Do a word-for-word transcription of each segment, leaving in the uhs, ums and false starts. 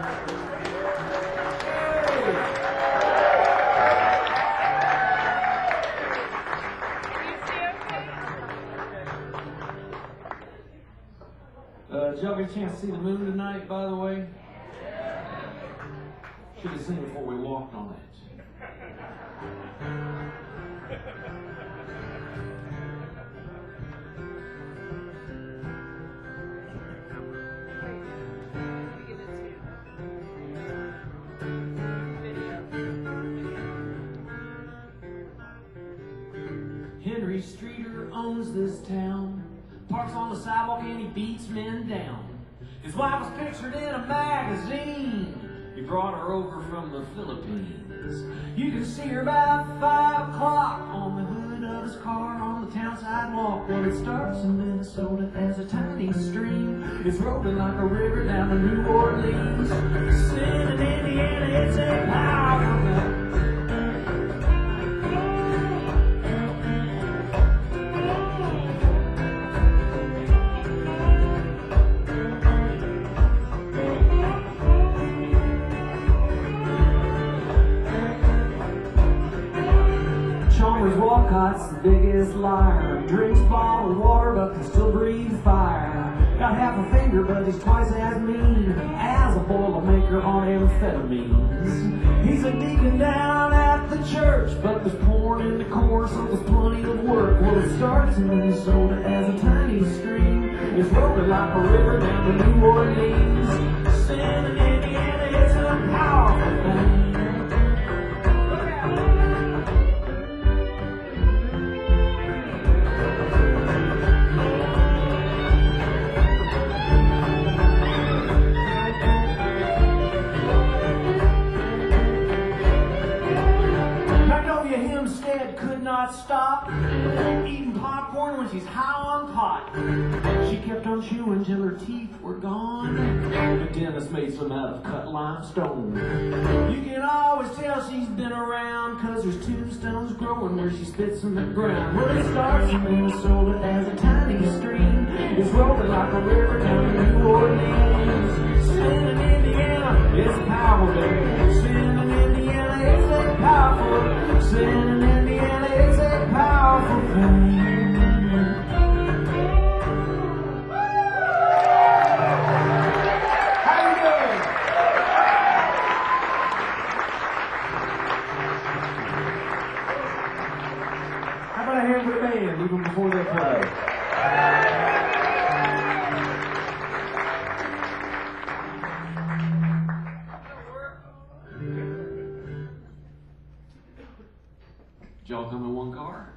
Uh, did y'all get a chance to see the moon tonight, by the way? Should have seen it before we walked on it. Henry Streeter owns this town, parks on the sidewalk and he beats men down. His wife was pictured in a magazine. He brought her over from the Philippines. You can see her about five o'clock on the hood of his car on the town sidewalk. Well, it starts in Minnesota as a tiny stream. It's rolling like a river down to New Orleans. Sin in Indiana, it's a powerful. Walcott's the biggest liar. Drinks bottled water but can still breathe fire. Got half a finger but he's twice as mean as a boilermaker on amphetamines. He's a deacon down at the church, but there's porn in the corner, so there's plenty of work. Well, it starts in Minnesota as a tiny stream. It's rolling like a river down to New Orleans. Sin in Indiana, it's a powerful thing. Could not stop eating popcorn when she's high on pot. She kept on chewing till her teeth were gone. The dentist made some out of cut limestone. You can always tell she's been around, cause there's tombstones growing where she spits in the ground. Well, it starts in Minnesota as a tiny stream. It's rolling like a river down to New Orleans. Sin in Indiana, it's powerful. Sin in Indiana, it's a powerful. Sin in Indiana, it's a powerful thing. How you doing? How about a hand for the band, even before they play? Did y'all come in one car?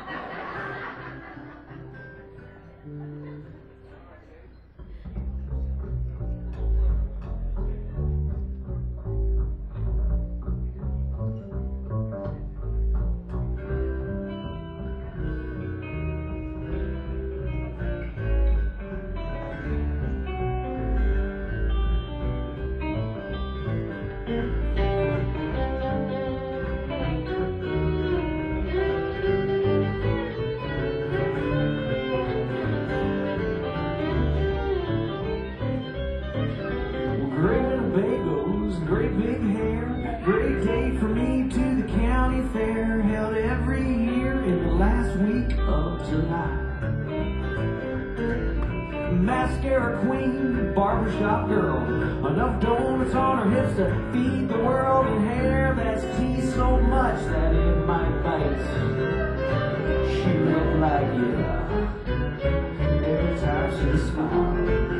Great big hair, great day for me to the county fair, held every year in the last week of July. Mascara queen, barbershop girl, enough donuts on her hips to feed the world, and hair that's teased so much that it might bite. She looked like it every time she smiled.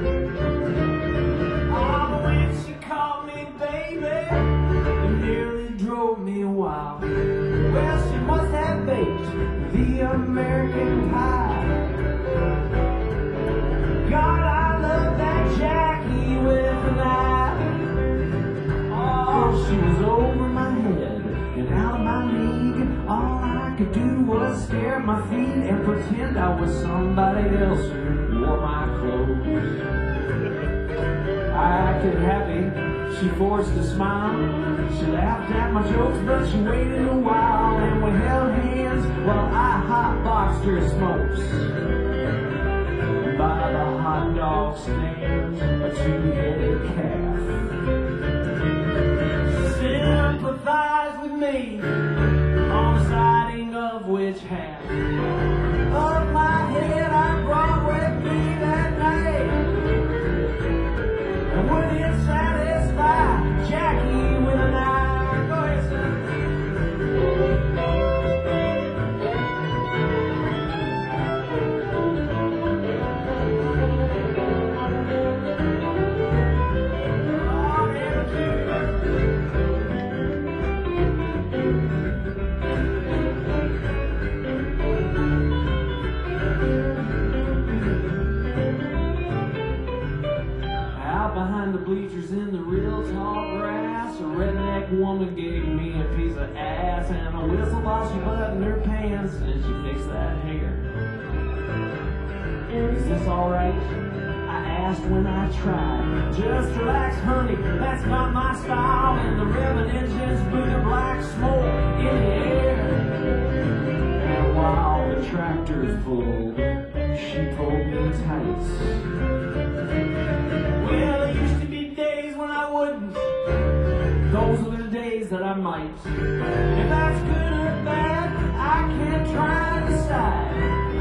Well, she must have baked the American pie. God, I love that Jackie with an eye. Oh, she was over my head and out of my league. All I could do was stare at my feet and pretend I was somebody else who wore my clothes. I acted happy. She forced a smile. She laughed at my jokes, but she waited a while, and we held hands while I hotboxed her smokes. By the hot dog stand, a two-headed calf. the real tall grass. A redneck woman gave me a piece of ass and a whistle while she buttoned her pants and she fixed that hair. Is this alright? I asked when I tried. Just relax, honey, that's not my style. And the revving engines blew the black smoke in the air. And while the tractor's full, she pulled me tight. Well, there used to be days when I wouldn't. Those are the days that I might. If that's good or bad, I can't try to decide.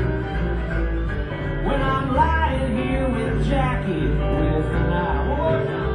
When I'm lying here with Jackie, with an eye. One more time.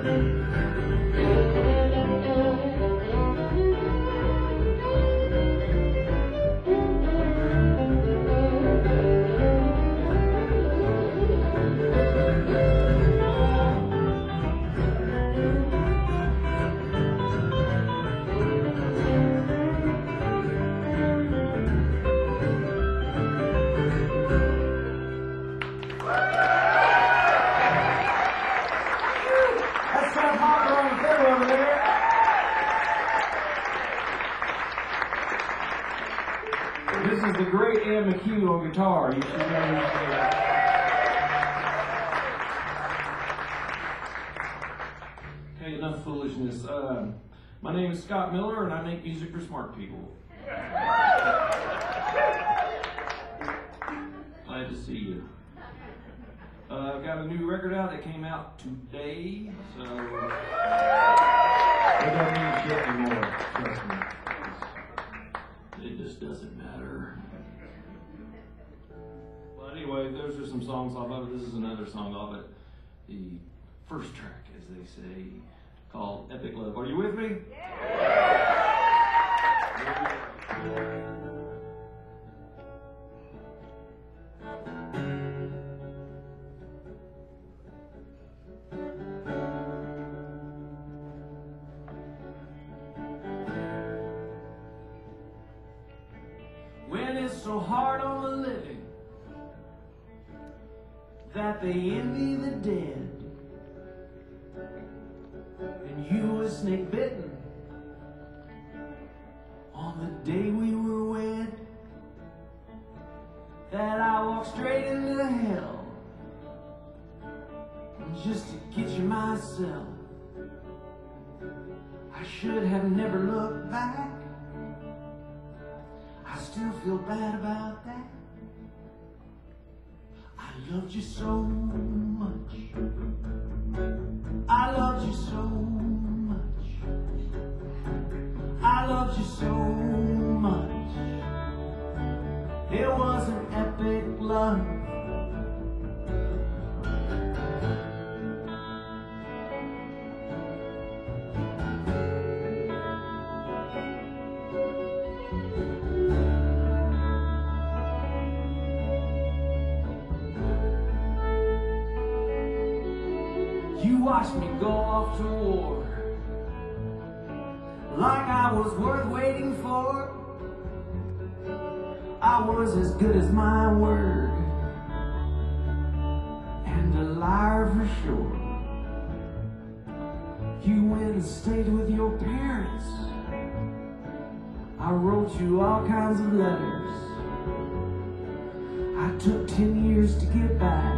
This is the great Ian McHugh on guitar. You should know this. Okay, enough foolishness. Uh, my name is Scott Miller, and I make music for smart people. Glad to see you. Uh, I've got a new record out that came out today, so we don't need shit anymore. Trust me. It just doesn't matter. Well, anyway, those are some songs off of it. This is another song off it. The first track, as they say, called Epic Love. Are you with me? Yeah. When it's so hard on the living that they envy the dead, and you were snake bitten on the day we were wed, that I walked straight into hell just to get you myself. I should have never looked back. I still feel bad about that. I loved you so much. I loved you so much. I loved you so much. It was an epic love. You watched me go off to war like I was worth waiting for. I was as good as my word and a liar for sure. You went and stayed with your parents. I wrote you all kinds of letters. I took ten years to get back.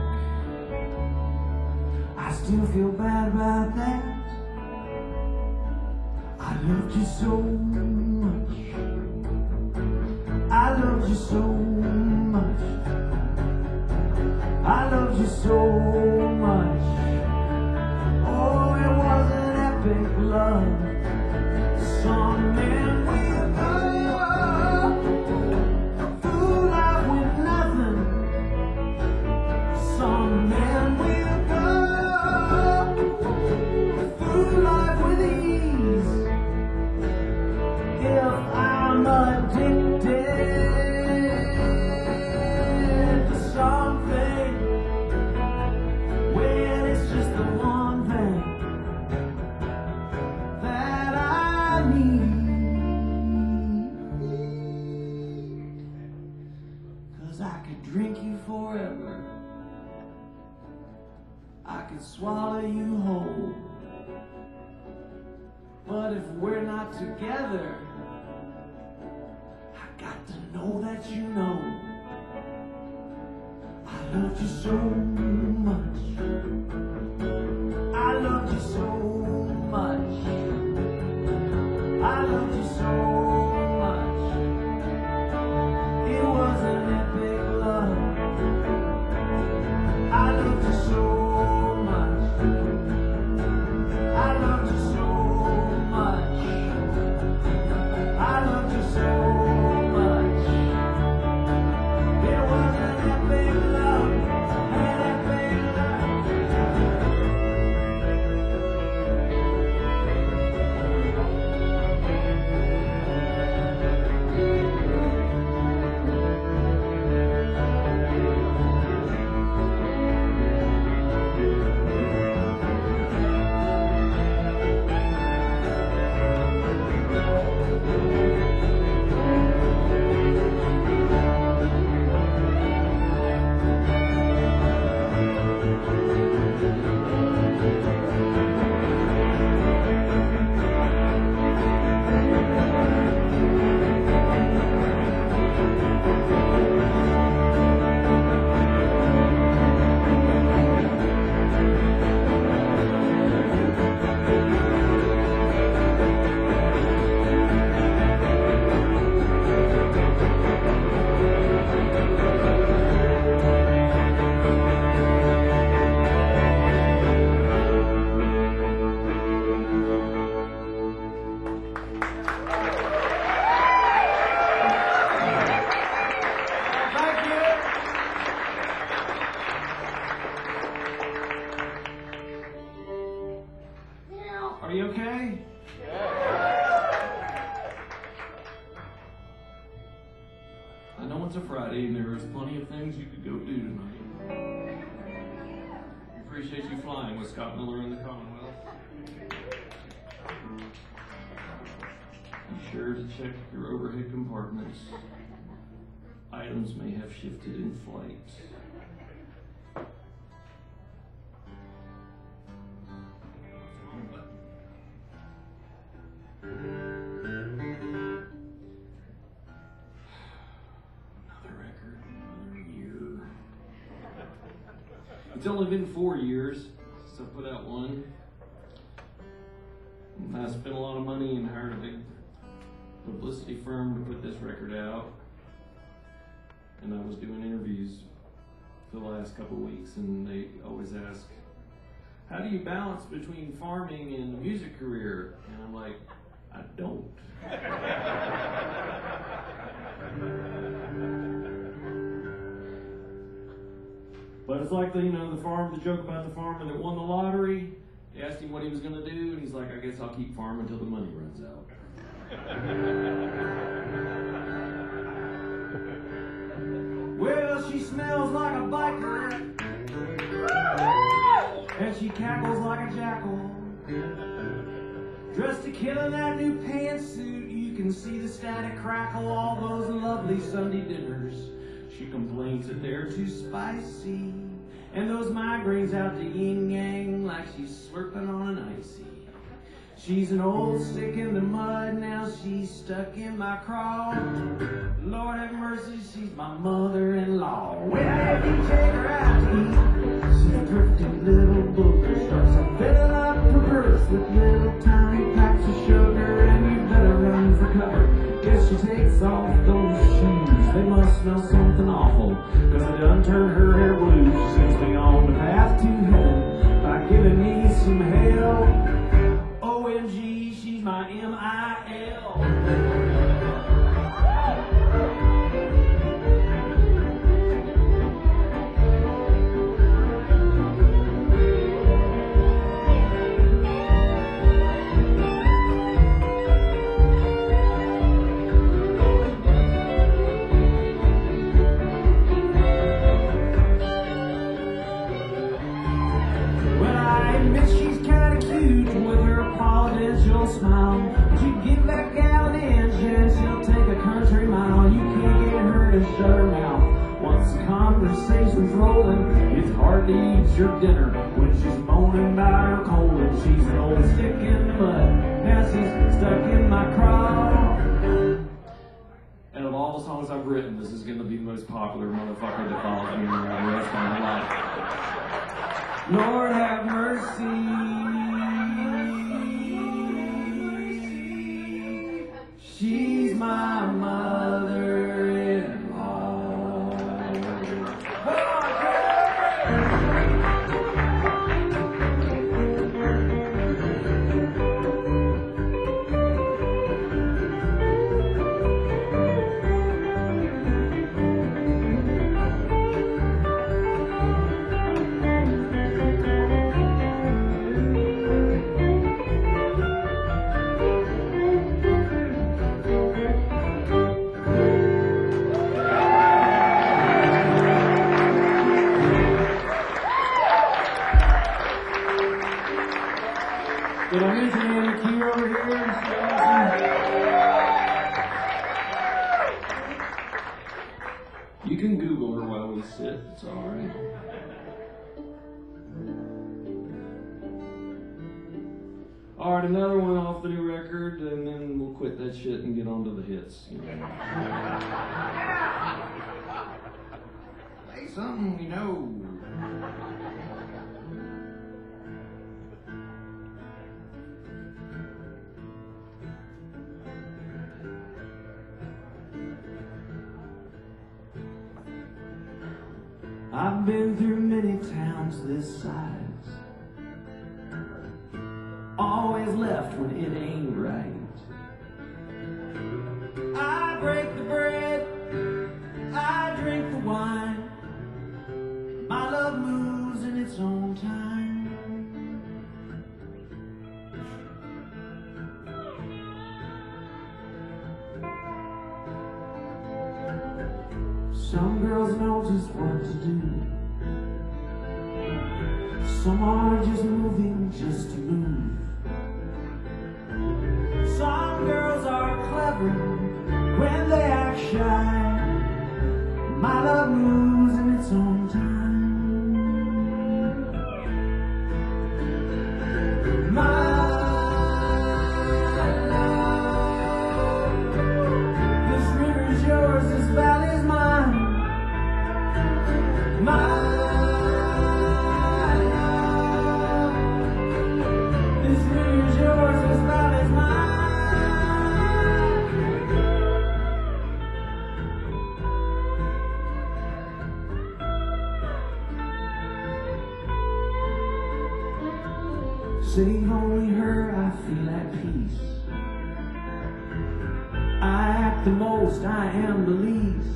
I still feel bad about that. I loved you so much. I loved you so much. I loved you so much. Oh, it was an epic love. Some men with love, fool life with nothing. Some men with life with ease. If I'm addicted to something, well, it's just the one thing that But if we're not together, I got to know that you know I loved you so much. I loved you so much. I loved you so much. It was an epic love. I loved you so much. I loved you so much. I loved you so much. It was an epic love. An epic love. Are you okay? I know it's a Friday and there is plenty of things you could go do tonight. We appreciate you flying with Scott Miller and the Commonwealth. Be sure to check your overhead compartments. Items may have shifted in flight. It's only been four years since I put out one. And I spent a lot of money and hired a big publicity firm to put this record out. And I was doing interviews for the last couple of weeks, and they always ask, how do you balance between farming and a music career? And I'm like, I don't. But it's like the, you know, the farm, the joke about the farmer that won the lottery. They asked him what he was going to do, and he's like, I guess I'll keep farming until the money runs out. Well, she smells like a biker, and she cackles like a jackal. Dressed to kill in that new pantsuit, you can see the static crackle, all those lovely Sunday dinners. She complains that they're too spicy, and those migraines out to yin-yang like she's slurping on an icy. She's an old stick in the mud, now she's stuck in my craw. Lord have mercy, she's my mother-in-law. Well, if you take her out to eat, she's a drifting little booger. Starts to fill up her purse with little tiny packs of sugar, and you better run for cover. Guess she takes off those shoes, they must smell something awful, cause I done turned her hair blue. She sends me on the path to heaven by giving me some hell. O M G, she's my M I L. Smile. You give that gal an inch and she'll take a country mile. You can't get her to shut her mouth. Once the conversation's rolling, it's hard to eat your dinner when she's moaning about her cold, and she's an old stick in the mud. Now she's most popular motherfucker that follows me around the rest of my life. Lord have mercy. She's my mother-in-law. Did I mention Anna Key over here? You can Google her while we sit. It's all right. All right, another one off the new record, and then we'll quit that shit and get on to the hits. You know. Play something you know. I've been through many towns this size, always left when it ain't right. I break the bread, I drink the wine, my love moves in its own time. Some girls know just what to do. Some are just moving just to move. Some girls are clever when they act shy. My love moves in its own time. My love, this river's yours, this valley's mine. My love, this river's yours, this valley's mine. Save only her, I feel at peace. I act the most, I am the least.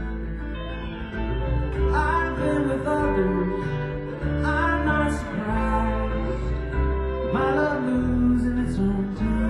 I've been with others, I'm not surprised. My love moves in its own time.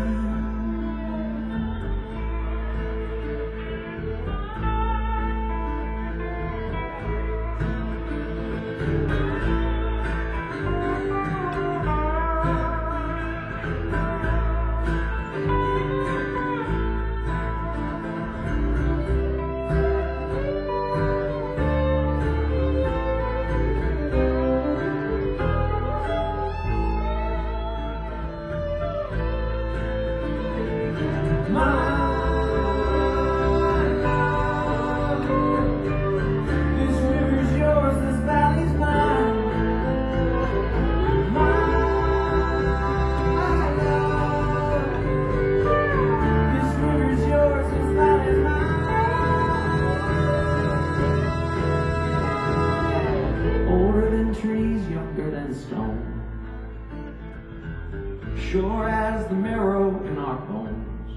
Sure as the marrow in our bones.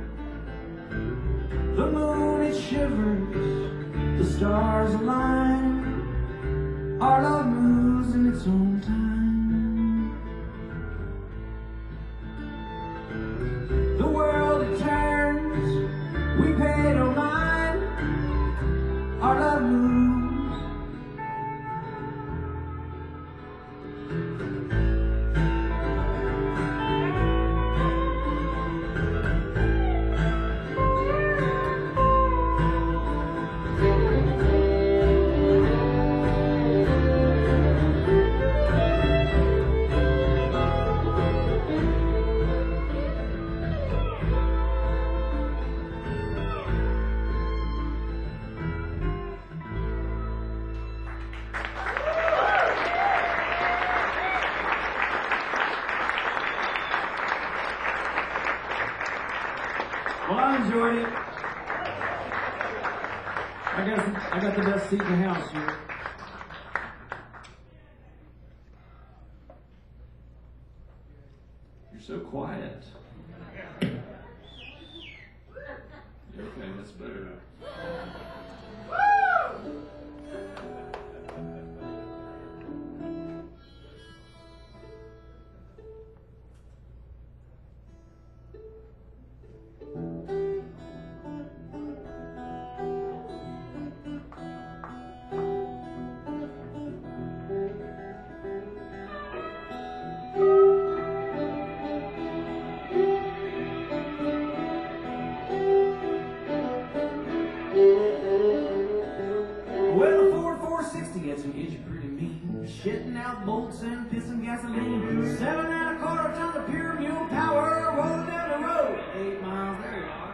The moon it shivers, the stars align. Our love moves in its own time. The world it turns, we pay no mind. Our love moves. Well, I enjoyed it. I got, I got the best seat in the house here. You're so quiet. Okay, that's better. Gets you pretty mean, shitting out bolts and pissing gasoline, seven and a quarter tons of pure mule power, rolling down the road, eight miles, there you are.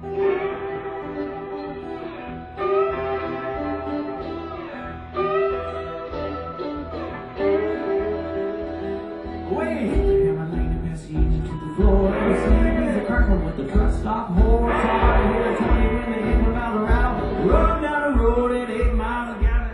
Way hammer leaning past the engine to the floor, and the sleeve is a Kirkland with the truck stop more. Try to hit a twenty when they hit about the route, rolling down the road at eight miles a gallon.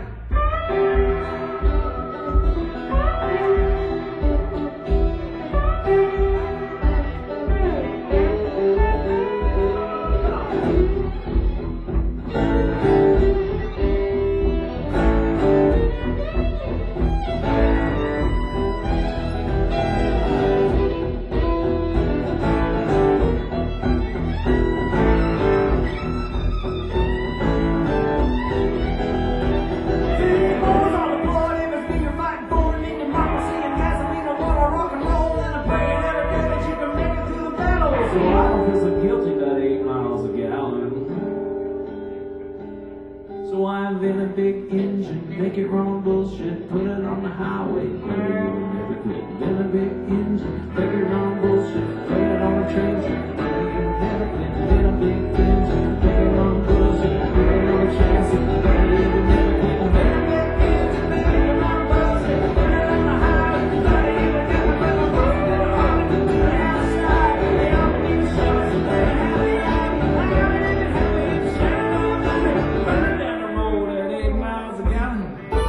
Make it run bullshit, put it on the highway, but you never quit. Been a big engine, make it run bullshit, put it on the train track, but you never quit. Been a big engine, make it run bullshit, put it on the chassis, but you never quit. Been a big engine, make it run bullshit, put it on the highway, but you never quit. I'm moving on to the outside, they don't need shots, they have the eye, I got it in the heavy, shining on the money, burning down the road at eight miles a gallon.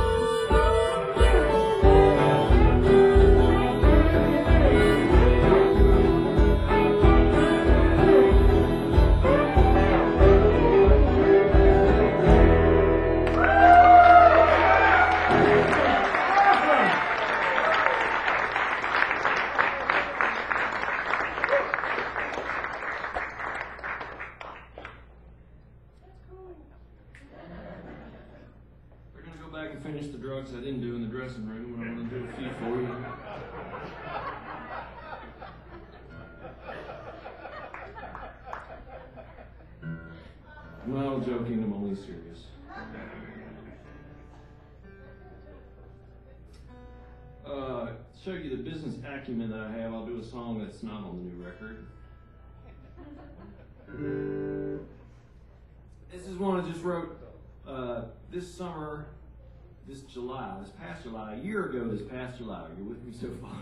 Finish the drugs I didn't do in the dressing room, and I'm going to do a few for you. No, joking, I'm only serious. Uh, to show you the business acumen that I have, I'll do a song that's not on the new record. This is one I just wrote uh, this summer. This July, this past July, a year ago this past July, you're with me so far.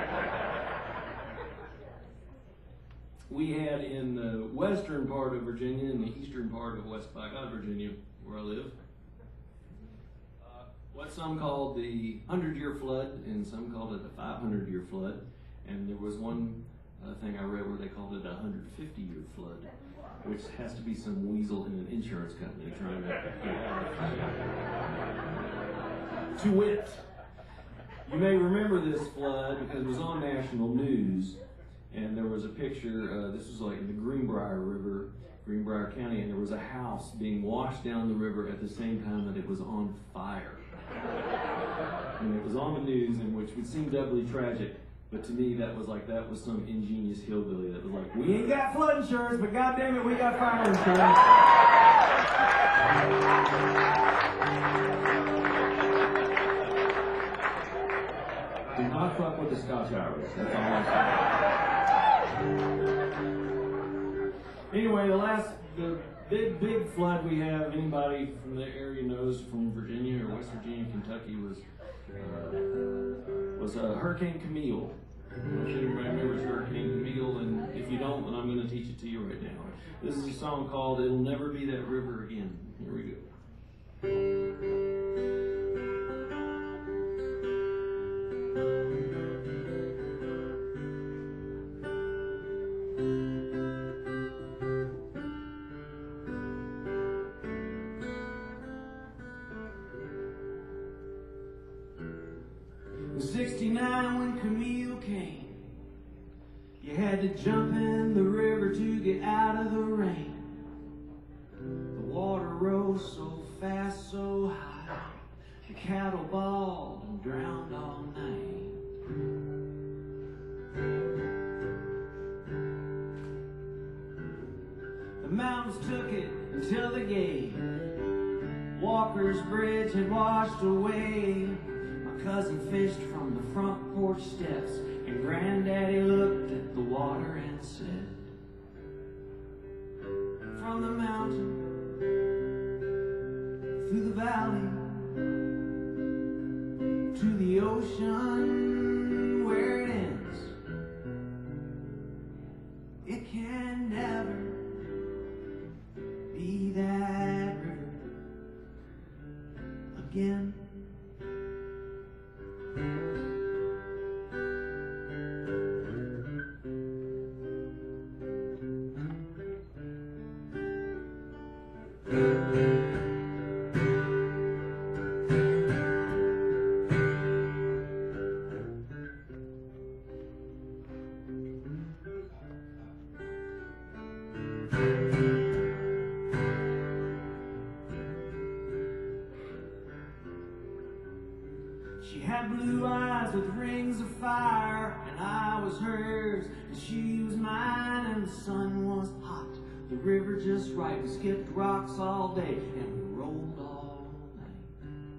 We had in the western part of Virginia and the eastern part of West By God, Virginia, where I live, uh, what some called the hundred-year flood and some called it the five hundred year flood. And there was one uh, thing I read where they called it a one hundred fifty year flood, which has to be some weasel in an insurance company trying to get out of To wit, you may remember this flood because it was on national news, and there was a picture, uh, this was like in the Greenbrier River, Greenbrier County, and there was a house being washed down the river at the same time that it was on fire. And it was on the news, and which would seem doubly tragic, but to me that was like, that was some ingenious hillbilly that was like, we ain't got flood insurance, but goddamn it, we got fire insurance. Do not fuck with the Scotch Irish. That's all I'm saying. Anyway, the last, the big, big flood we have, anybody from the area knows from Virginia or West Virginia, Kentucky, was uh, was uh, Hurricane Camille. I don't know if anybody remembers Hurricane Camille, and if you don't, then I'm going to going to teach it to you right now. This is a song called It'll Never Be That River Again. Here we go. sixty-nine when Camille came, you had to jump in the river to get out of the rain. The water rose so fast, so high, the cattle bawled and drowned all night. The mountains took it until they gave. Walker's Bridge had washed away. Cousin fished from the front porch steps, and Granddaddy looked at the water and said, from the mountain, through the valley, to the ocean where it ends, it can never be that river again. She had blue eyes with rings of fire, and I was hers, and she was mine, and the sun was hot, the river just right. We skipped rocks all day, and we rolled all night.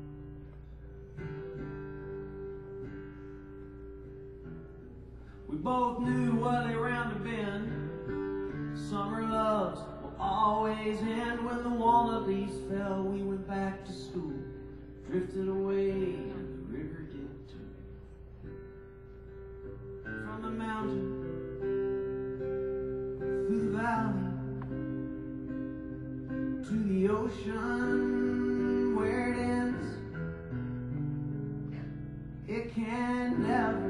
We both knew what lay round the bend. Summer loves will always end. When the walnut leaves fell, we went back to school, drifted away. River did too. From the mountain, through the valley, to the ocean where it ends, it can never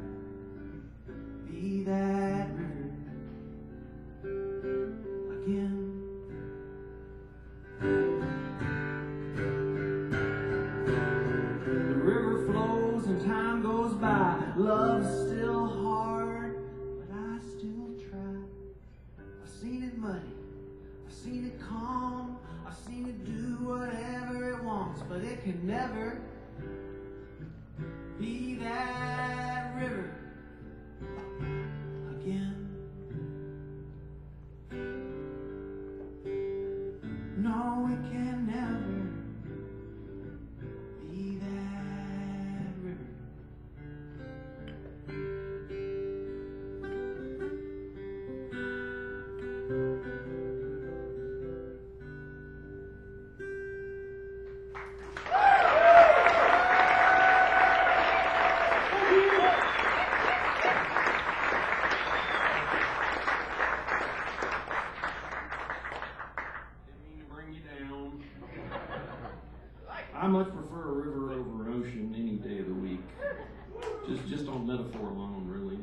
be that river again. Time goes by, love's still hard, but I still try. I've seen it muddy, I've seen it calm, I've seen it do whatever it wants, but it can never be that river again. No, it can never be that. I much prefer a river over an ocean any day of the week. Just, just on metaphor alone, really.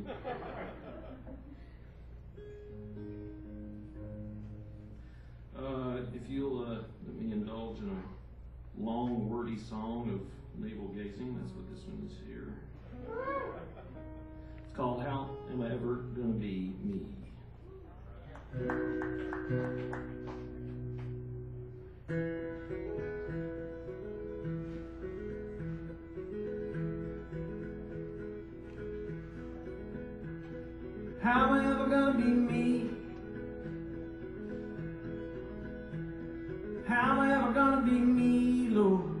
Uh, if you'll uh, let me indulge in a long, wordy song of navel gazing, that's what this one is here. It's called How Am I Ever Gonna Be Me? How am I ever gonna be me? How am I ever gonna be me, Lord?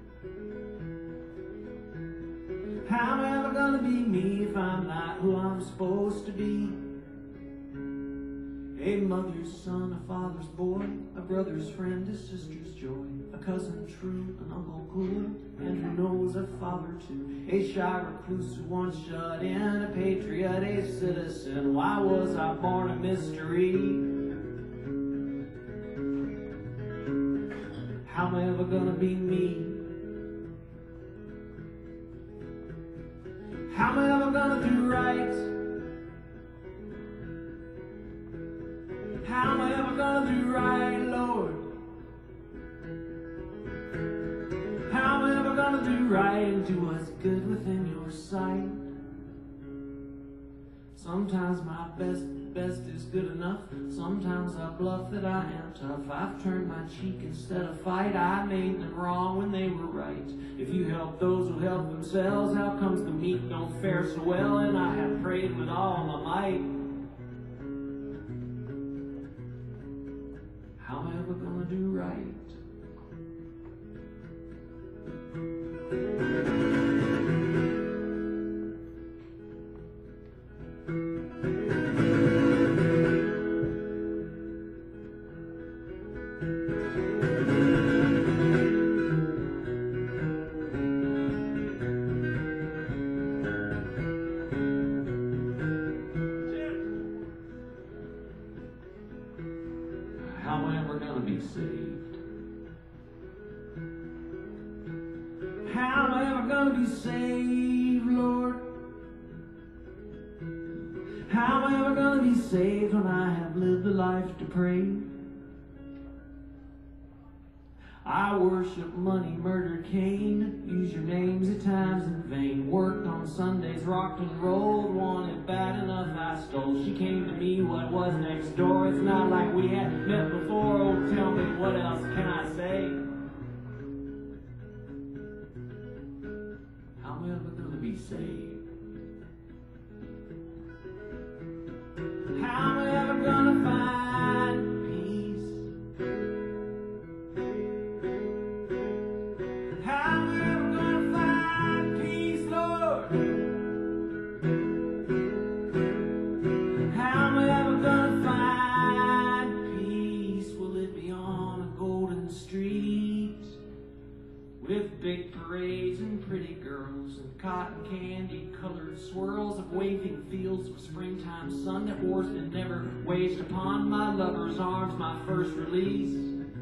How am I ever gonna be me if I'm not who I'm supposed to be? A mother's son, a father's boy, a brother's friend, a sister's joy, a cousin true, an uncle good, and who knows a father too. A shy recluse who once shut in, a patriot, a citizen. Why was I born a mystery? How am I ever gonna be me? How am I ever gonna do right? How am I ever gonna do right, Lord? How am I ever gonna do right and do what's good within your sight? Sometimes my best best is good enough. Sometimes I bluff that I am tough. I've turned my cheek instead of fight. I made them wrong when they were right. If you help those who help themselves, how comes the meek don't fare so well? And I have prayed with all my might. How am I ever gonna do right? How am I ever gonna be saved? How am I ever gonna be saved, Lord? How am I ever gonna be saved when I have lived a life depraved? I worship money, murdered Cain, used your names at times in vain, worked on Sundays, rocked and rolled, wanted bad enough I stole. She came to me, what was next door? It's not like we had met before. Oh, tell me, what else can I say? How am I ever gonna be saved? How am I ever gonna find peace? How am I ever gonna find peace, Lord? How am I ever gonna find peace? Will it be on a golden street with big parades and pretty girls and cotton candy colored swirls of waving fields of springtime sun that war's been never waged upon my lover's arms, my first release?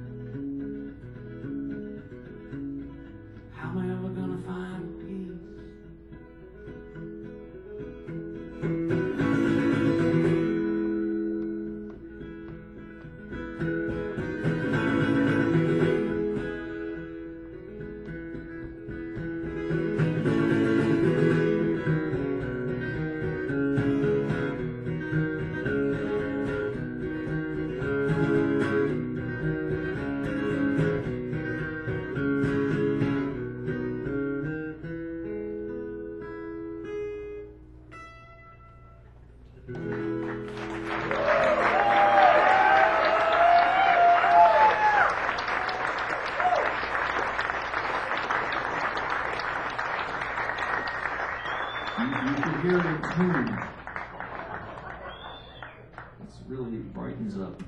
How am I ever gonna find peace? You, you can hear it in tune. It really brightens up.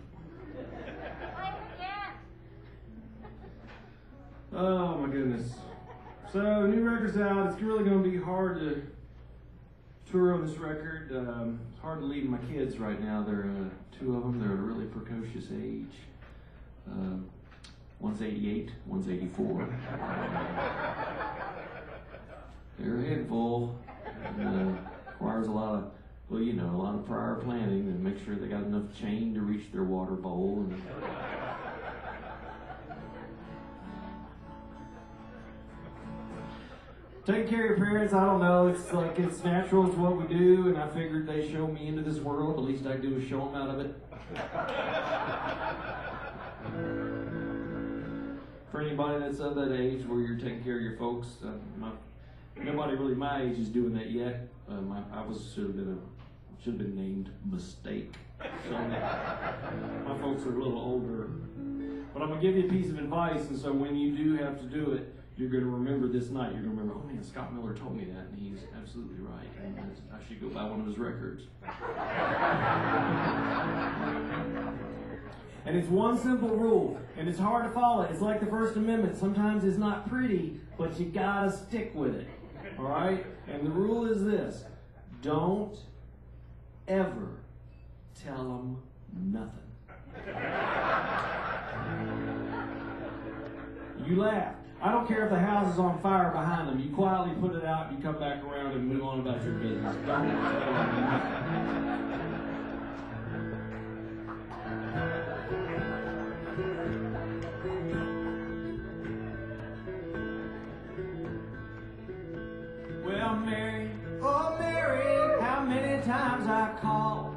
Oh my goodness. So, new record's out. It's really going to be hard to tour on this record. Um, it's hard to leave my kids right now. They're uh, two of them. They're at a really precocious age. Uh, one's eighty-eight, one's eighty-four. They're a handful. And, uh, requires a lot of, well, you know, a lot of prior planning and make sure they got enough chain to reach their water bowl. And, taking care of your parents, I don't know, it's like, it's natural, it's what we do, and I figured they show me into this world, the least I do is show them out of it. For anybody that's of that age where you're taking care of your folks, uh, my, nobody really my age is doing that yet. Uh, my, I was should have been a should have been named Mistake. So my folks are a little older, but I'm gonna give you a piece of advice, and so when you do have to do it, you're going to remember this night. You're going to remember, oh man, Scott Miller told me that, and he's absolutely right. And I should go buy one of his records. And it's one simple rule, and it's hard to follow. It's like the First Amendment. Sometimes it's not pretty, but you gotta stick with it. All right? And the rule is this: don't ever tell them nothing. You laugh. I don't care if the house is on fire behind them. You quietly put it out, you come back around and move on about your business. Don't tell them nothing. Well, Mary, oh Mary, how many times I called.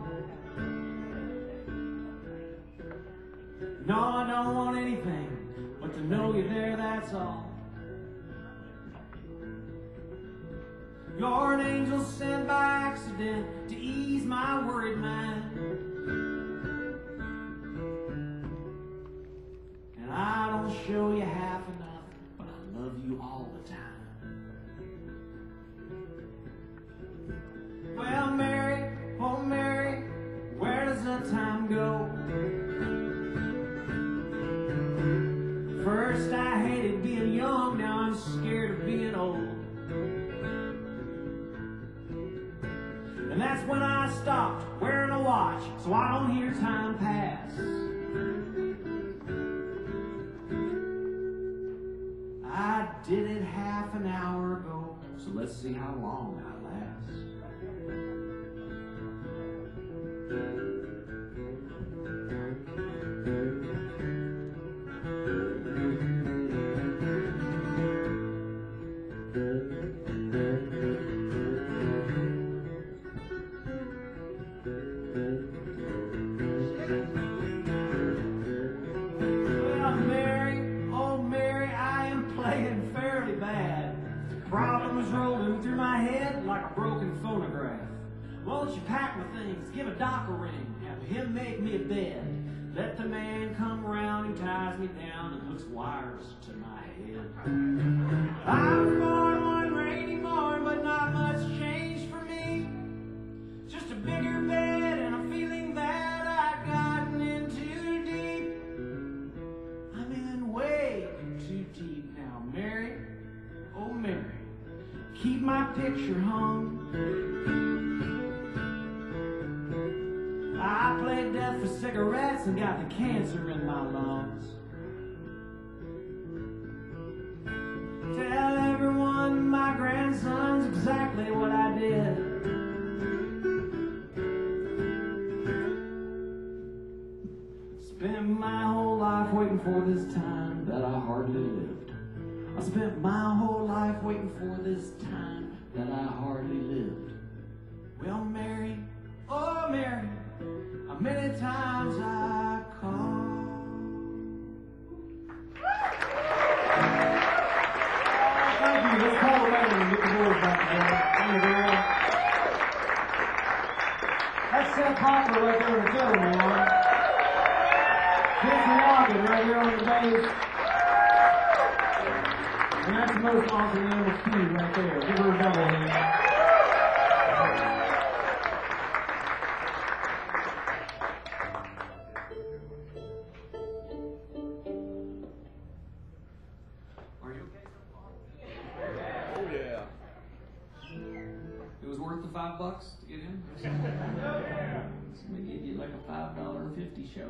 No, I don't want anything but to know you're there, that's all. You're an angel sent by accident to ease my worried mind. And I don't show you half enough, but I love you all the time. Well, Mary, oh Mary, where does the time go? First I hated being young, now I'm scared of being old. And that's when I stopped wearing a watch, so I don't hear time pass. I did it half an hour ago, so let's see how long I last. Well, Mary, oh Mary, I am playing fairly bad. Problems rolling through my head like a broken phonograph. Won't you pack my things, give a doc a ring, have him make me a bed. Let the man come around who ties me down and hooks wires to my head. I was born one rainy morning, but not much changed for me. Just a bigger bed and a feeling that I'd gotten in too deep. I'm in way too deep now, Mary, oh Mary, keep my picture hung. I played death for cigarettes and got the cancer in my lungs. Tell everyone, my grandson's exactly what I did. Spent my whole life waiting for this time that I hardly lived. I spent my whole life waiting for this time that I hardly lived. Well, Mary, oh Mary, how many times I called. Thank you. Let's call the lady and get the boys back together. Thank you, girl. That's Seth Hopper right there in the fiddle, man. Jason Logan right here on the bass. And that's the most awesome little key right there. Give her a double hand. Five bucks to get in? So maybe give you like a five dollar and fifty show.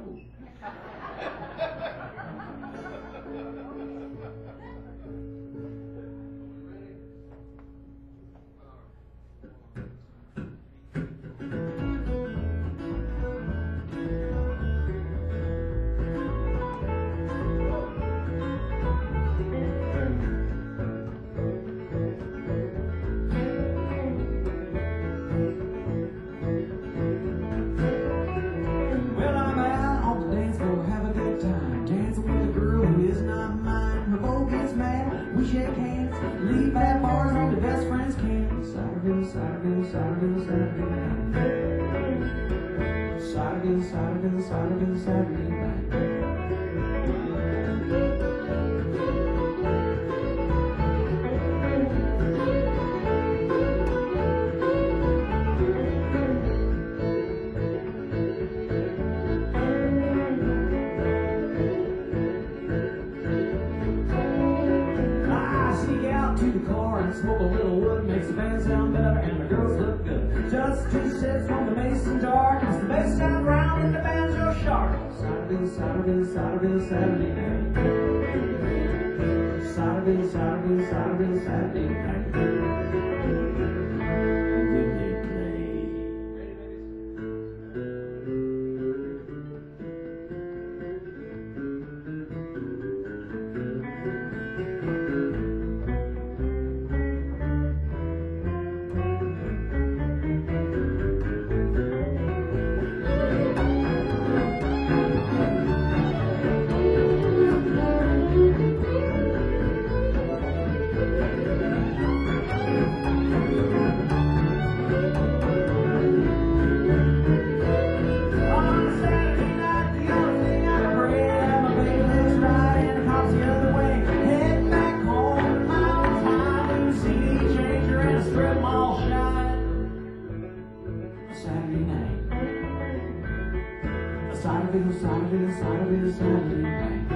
Saturday, Saturday, Saturday, Saturday, Saturday, Saturday night. just two steps from the Mason dark. It's the bass sound round and the banjo sharp. Saturday, Saturday, Saturday, Saturday night. Saturday, Saturday, Saturday, Saturday night. And then they play. Saturday, Saturday, Saturday, Saturday night.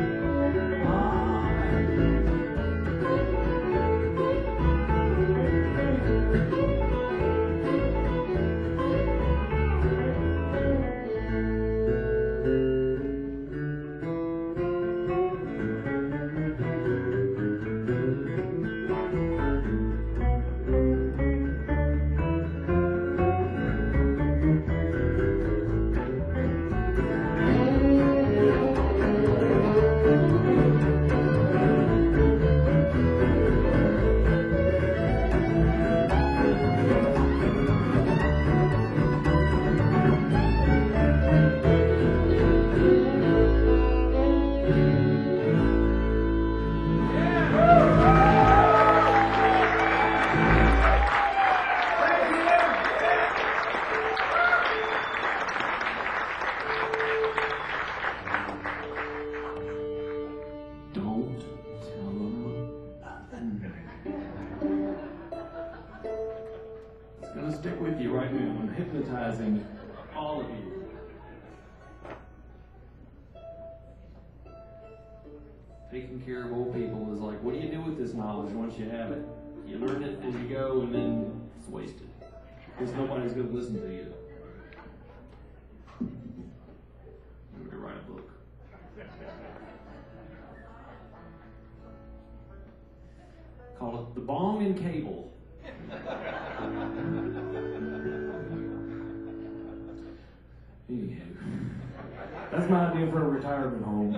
Stick with you right now. I'm hypnotizing all of you. Taking care of old people is like, what do you do with this knowledge once you have it? You learn it as you go, and then it's wasted. Because nobody's going to listen to you. I'm going to write a book. Call it The Bong and Cable. Anywho, that's my idea for a retirement home.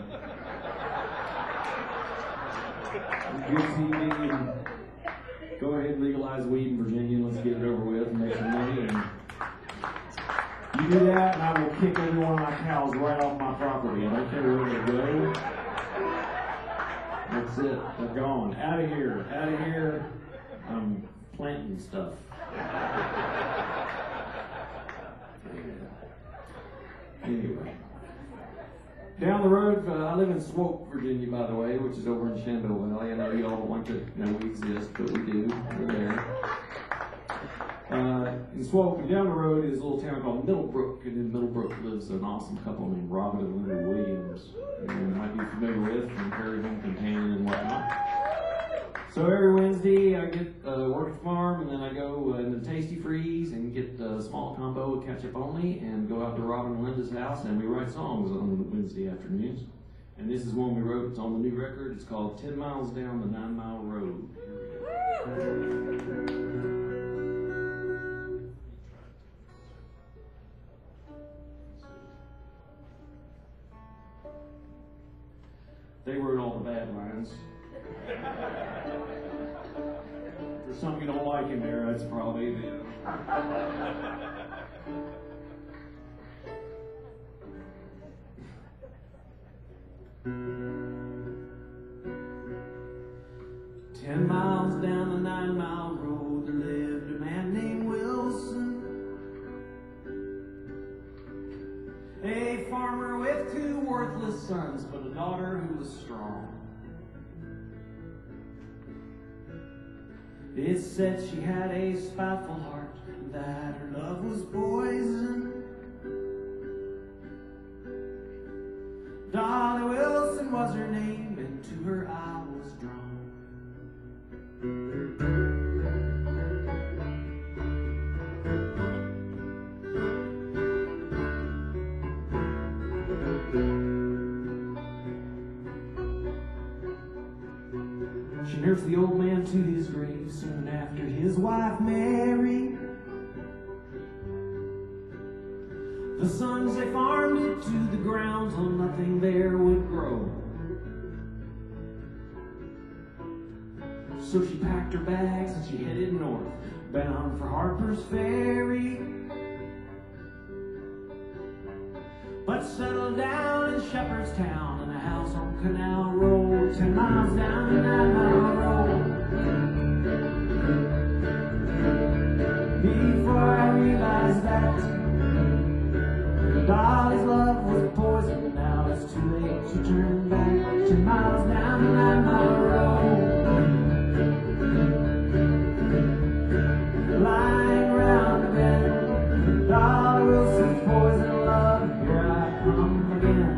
Good T V, and go ahead and legalize weed in Virginia. Let's get it over with and make some money. And you do that, and I will kick every one of my cows right off my property. I don't care where they go. That's it. They're gone. Out of here. Out of here. I'm planting stuff. Anyway, down the road, uh, I live in Swope, Virginia, by the way, which is over in Shenandoah Valley. I know you all don't like to know we exist, but we do. We're there. Uh, in Swope, and down the road is a little town called Middlebrook, and in Middlebrook lives an awesome couple named Robin and Linda Williams, who you might be familiar with from Prairie Home Companion and whatnot. So every Wednesday I get uh, work at the farm, and then I go uh, into Tasty Freeze and get a small combo with ketchup only, and go out to Robin and Linda's house, and we write songs on Wednesday afternoons. And this is one we wrote. It's on the new record. It's called Ten Miles Down the Nine Mile Road. They wrote all the bad lines. There's something you don't like in there, that's probably them. Ten miles down the nine mile road there lived a man named Wilson, a farmer with two worthless sons, but a daughter who was strong. It said she had a spiteful heart, that her love was poison. Dolly Wilson was her name, and to her I was drawn. She nursed the old man to his grave soon after his wife married. The sons, they farmed it to the ground till nothing there would grow. So she packed her bags and she headed north, bound for Harper's Ferry. But settled down in Shepherdstown in a house on Canal Road, ten miles down the Nine Mile Road. Before I realized that Dolly's love was poison, now it's too late to turn back. Ten miles down the Nine Mile Road. Lying round the bend, Dolly Wilson's poison love, here I come again.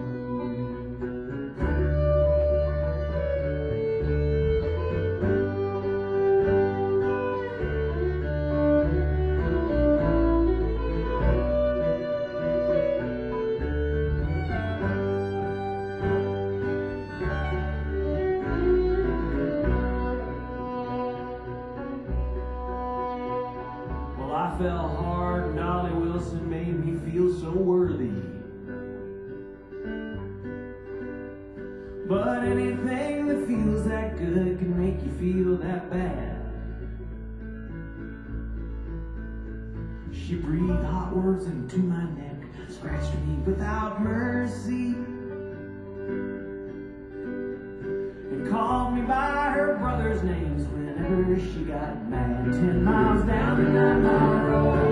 Well, I fell hard and Dolly Wilson made me feel so worthy. But anything that feels that good can make you feel that bad. She breathed hot words into my neck, scratched me without mercy, and called me by her brother's names whenever she got mad. Ten miles down the Nine Mile Road.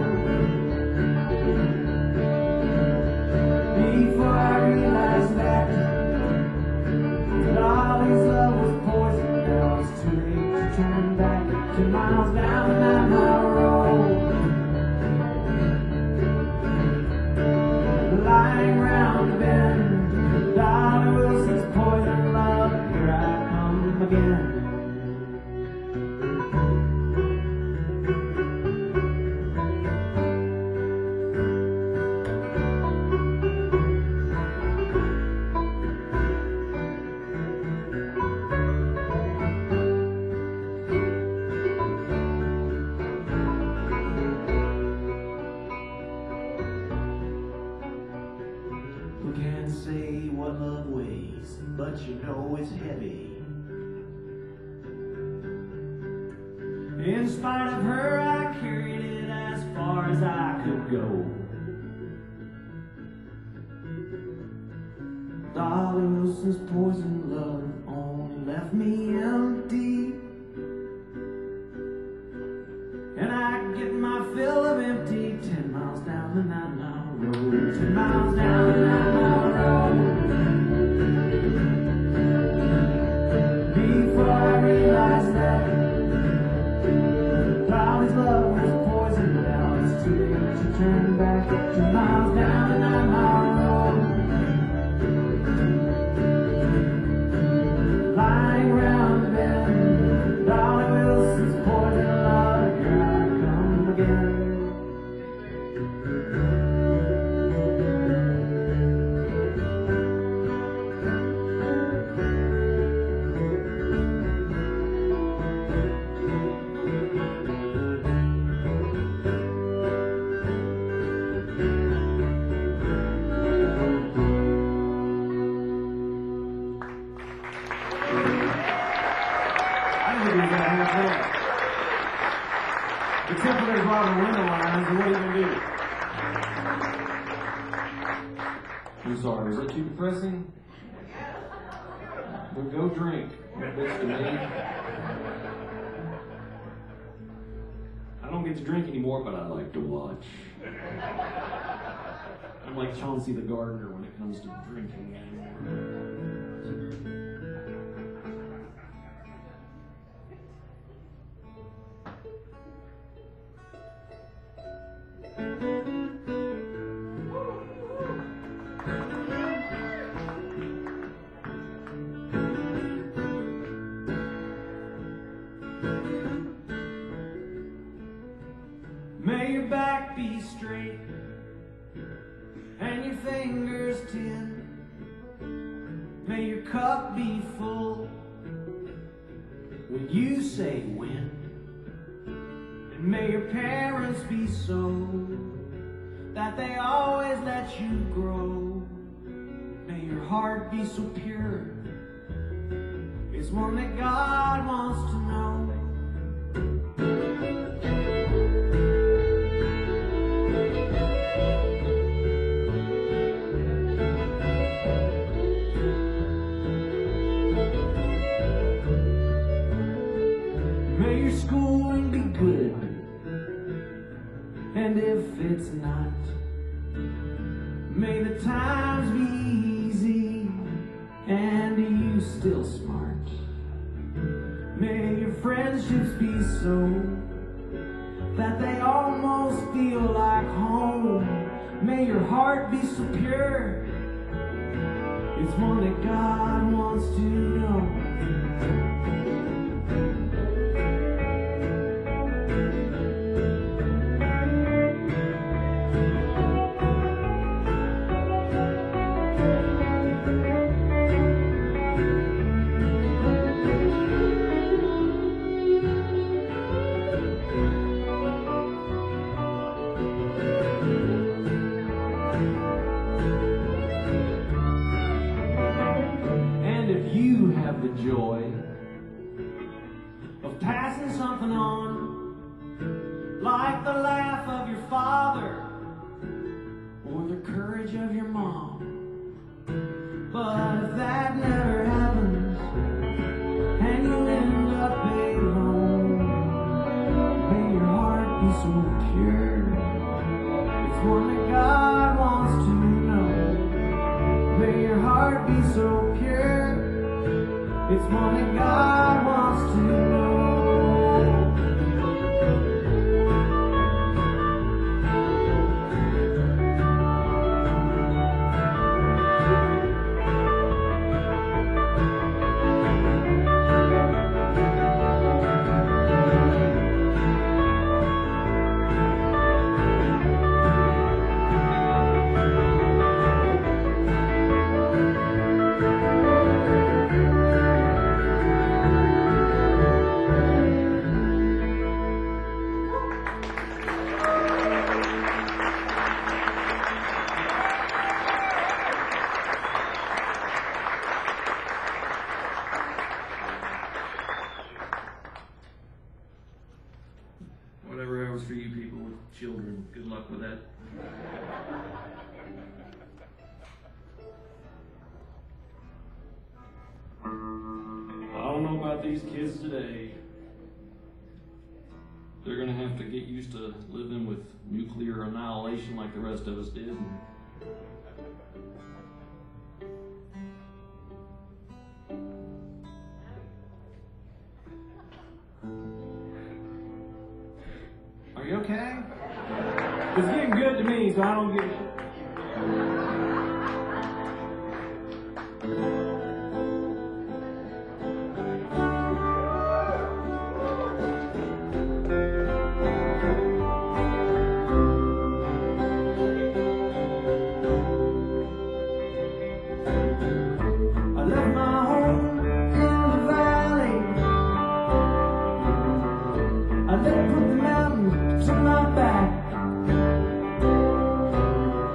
Before I realized that Dolly's love was poison, now it's too late to turn back. Ten miles down the Nine Mile Road. Lying round the bend, Dolly Wilson's poison love, here I come again. We can't say what love weighs, but you know it's heavy. In spite of her, I carried it as far as I could go. Dolly Wilson's poison love only left me empty, and I get my fill of empty. Ten miles down the Nine Mile Road. Ten miles down the Nine Mile Road. Before I realized that Dolly's love was poison, now it's too late to turn back. Ten miles down the Nine Mile Road. Lying round the bend, Dolly Wilson's poison love, here I come again. Except for there's a lot of window lines, and what are you going to do? I'm sorry, is that too depressing? Well, go drink. That's to me. I don't get to drink anymore, but I like to watch. I'm like Chauncey the gardener when it comes to drinking anymore. May your back be straight and your fingers ten. May your cup be full when you say when. And may your parents be so that they always let you grow. May your heart be so pure, it's one that God wants to know. May your schooling be good, and if it's not, may the times be easy and you still smart. May your friendships be so that they almost feel like home. May your heart be so pure, it's one that God wants to know. The joy of passing something on, like the laugh of your father or the courage of your mom. But if that never happens and you end up alone, may your heart be so pure, it's one that God wants to know. May your heart be so pure, it's one that God wants to know. Whatever hours for you people with children, good luck with that. I don't know about these kids today. They're gonna have to get used to living with nuclear annihilation like the rest of us did. Are you okay? It's getting good to me, so I don't get it. I left my home in the valley. I let put the mountains to my back.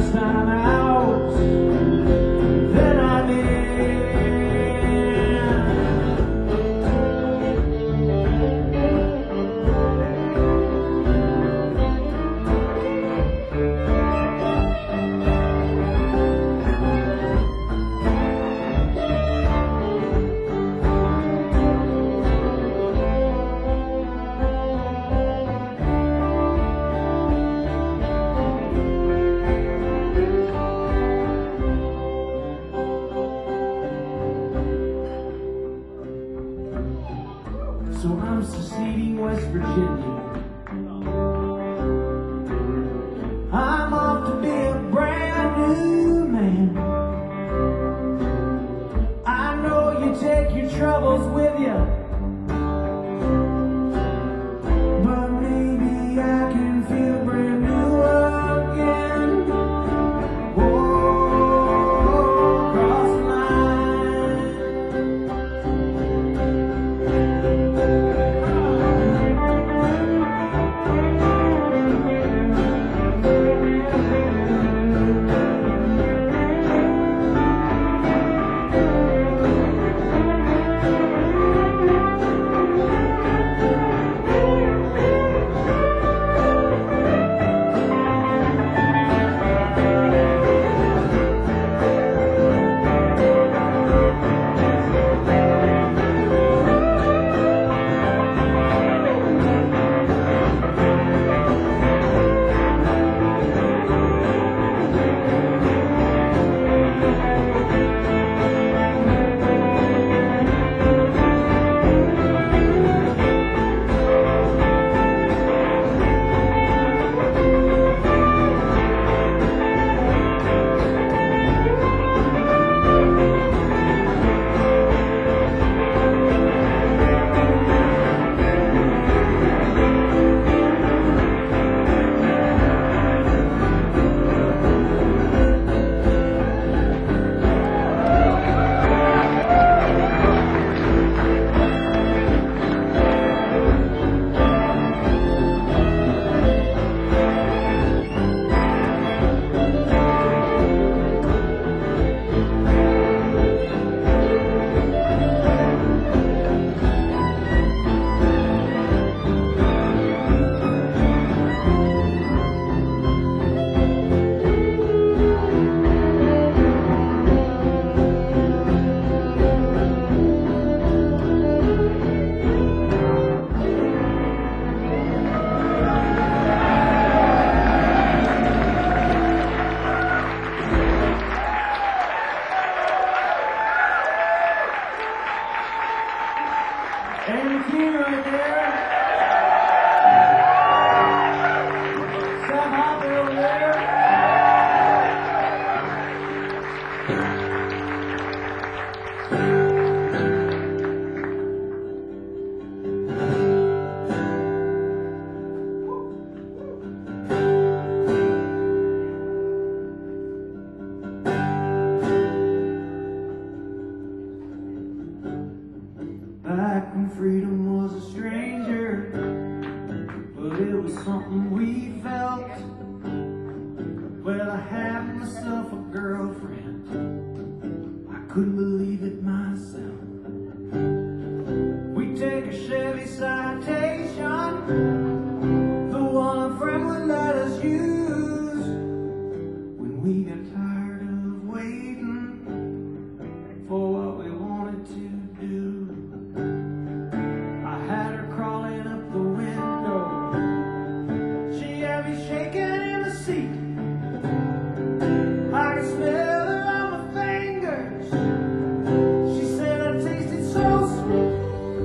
first time out that I did. So I'm seceding West Virginia. I'm off to be a brand new man. I know you take your troubles with you, but maybe I can feel brand new again. Whoa, cross the line. And the king right there. Sam Hopper over there. Back when freedom was a stranger, but it was something we felt. Well, I had myself a girlfriend, I couldn't believe it myself. We take a Chevy Citation, the one a friend would let us use when we got tired of waiting for what we wanted to do. I could smell her on my fingers. She said I tasted so sweet.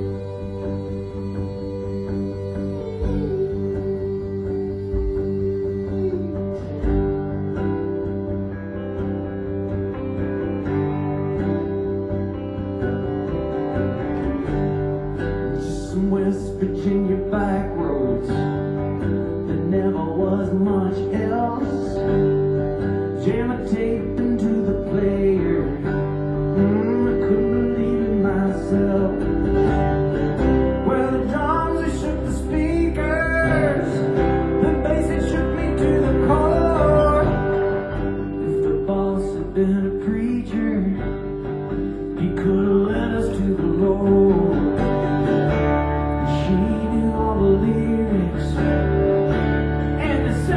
Just some West Virginia back roads. There never was much else. Jam a tape into the player. Mm, I couldn't believe it myself. Well, the drums, they shook the speakers. The bass, it shook me to the core.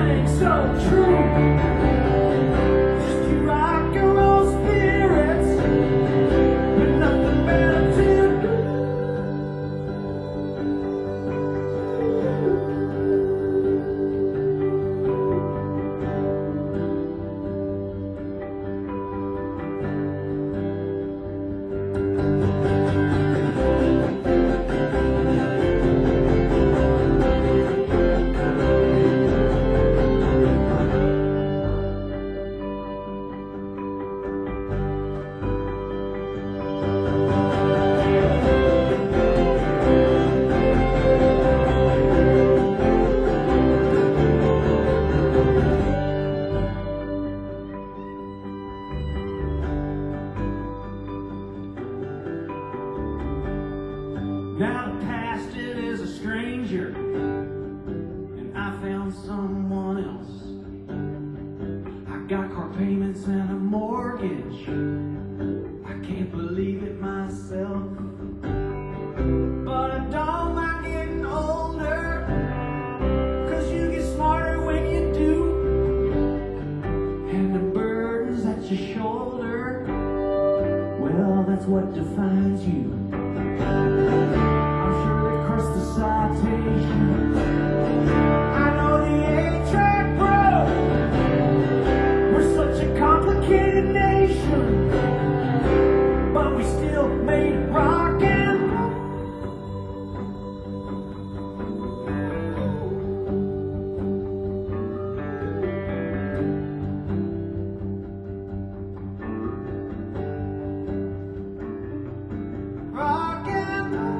everything so true. Just you rock your own spirits, with nothing better to do. Now the past, it is a stranger, and I found someone else. I got car payments and a mortgage. I can't believe it myself, but I don't mind getting older, 'cause you get smarter when you do. And the burdens that you shoulder, well, that's what defines you. I'm sure they crushed the citation. I know the eight-track broke. We're such a complicated nation, but we still made rock and roll. Rock and roll.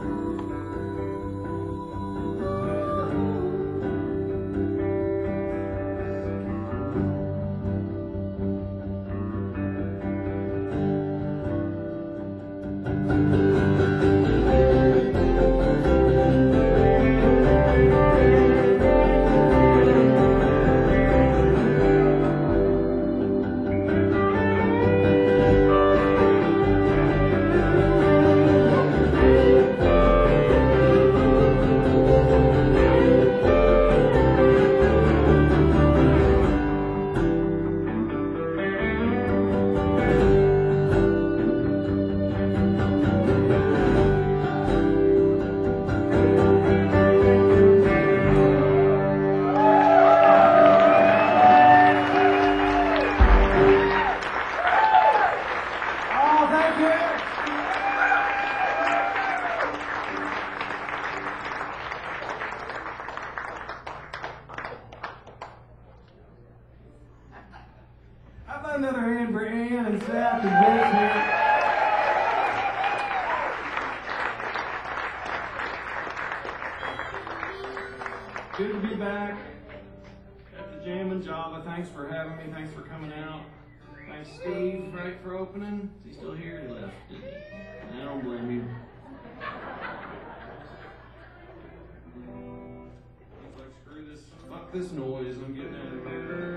How about another hand for Ann and Seth and Vince here? Good to be back at the Jam and Java. Thanks for having me. Thanks for coming out. Thanks, Steve, right, for opening. Is he still here? He left, didn't he? I don't blame you. He's like, screw this, fuck this noise. I'm getting out of here.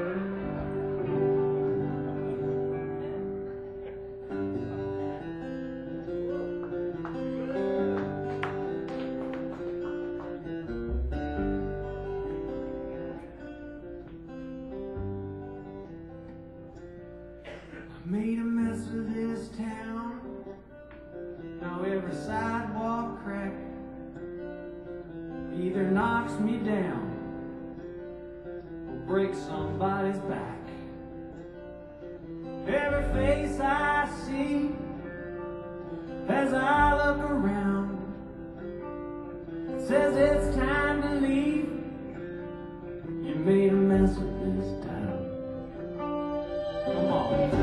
Made a mess of this town. Now every sidewalk crack either knocks me down or breaks somebody's back. Every face I see as I look around says it's time to leave. You made a mess of this town. Come on.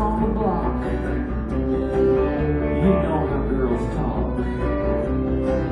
On the block, you know how girls talk.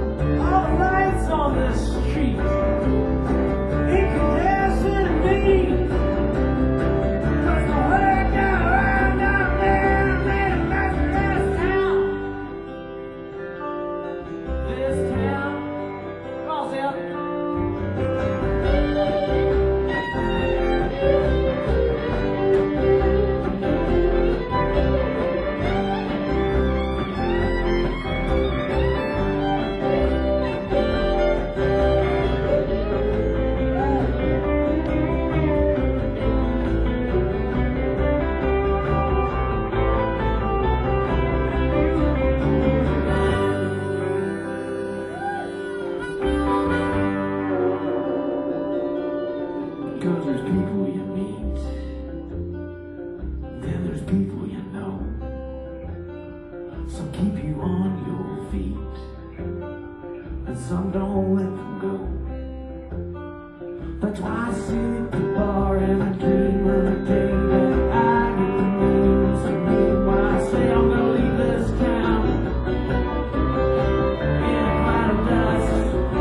and some don't let them go. That's why I sit at the bar and I dream of the day that I get the news. And then when I say I'm gonna leave this town in a cloud of dust,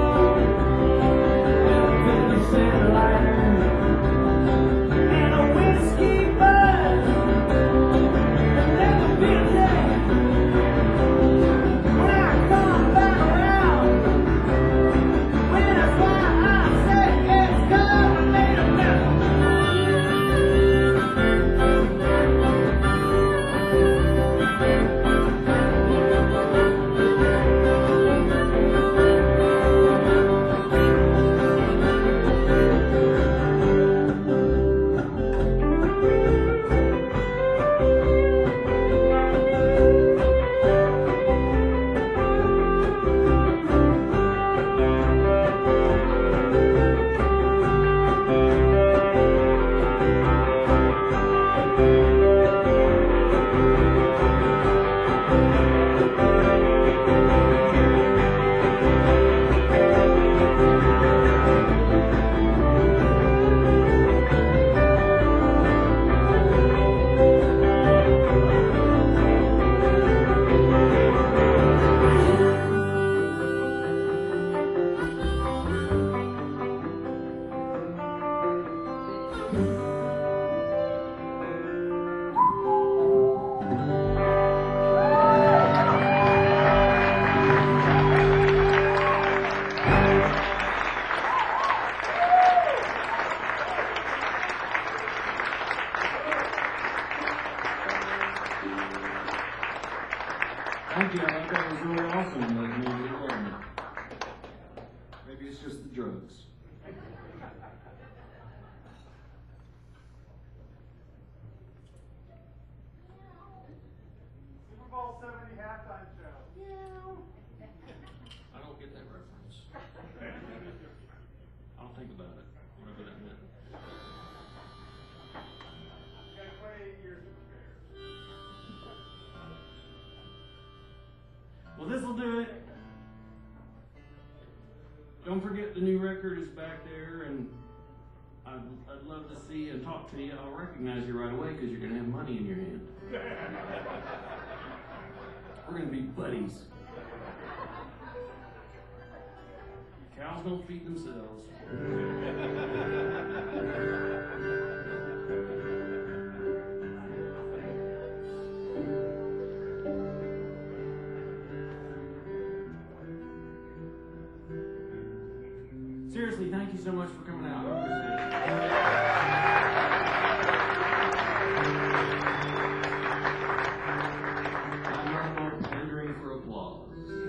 with a fifty cent lighter and a whiskey buzz, and never been there. When I come back around, when that's why I say it's gonna make a mess. Thank you. I thought that was really awesome. Like, maybe it wasn't. Maybe it's just the drugs. Super Bowl seventy halftime show. I don't get that reference. I'll think about it. Whatever that meant. You gotta play your super bears. Well, this'll do it. Don't forget the new record is back there, and I'd, I'd love to see and talk to you. I'll recognize you right away because you're going to have money in your hand. We're going to be buddies. Cows don't feed themselves. Seriously, thank you so much for coming out. I appreciate it. I'm not pandering for applause.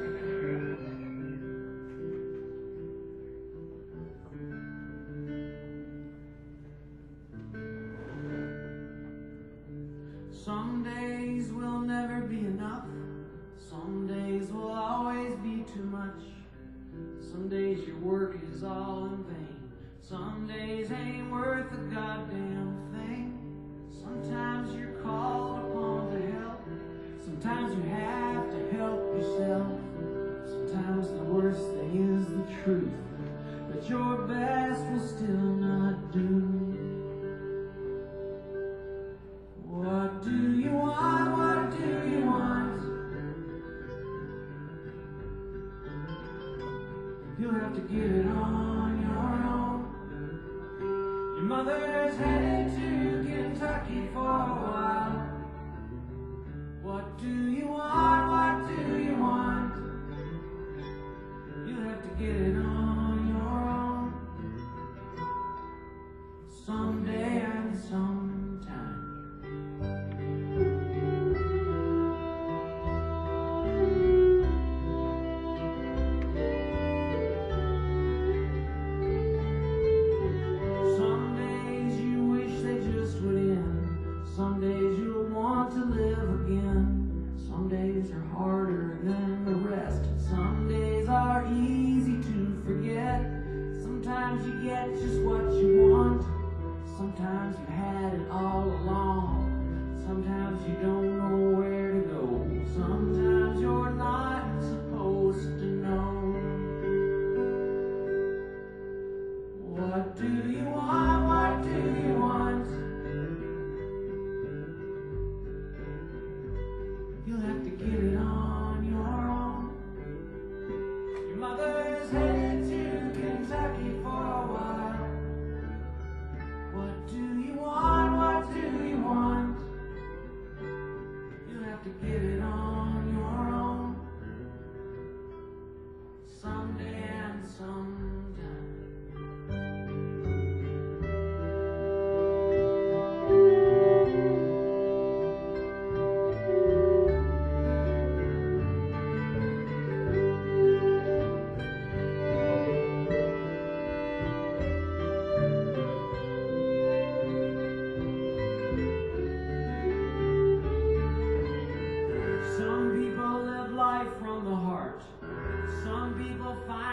Some days will never be enough. Some days will always be too much. Some days your work is all in vain. Some days ain't worth a goddamn thing. Sometimes you're called upon to help. Sometimes you have to help yourself. Sometimes the worst thing is the truth, but your best will still not do. What do you want? What do you want? You'll have to get it on your own. Your mother's headed to Kentucky for a while. What do you want? What do you want? You'll have to get it on your own. Someday and sometime. Some days you'll want to live again. Some days are harder than the rest. Some days are easy to forget. Sometimes you get just what you want. Sometimes you had it all along. Sometimes you don't know where to go. Sometimes you're not supposed to know.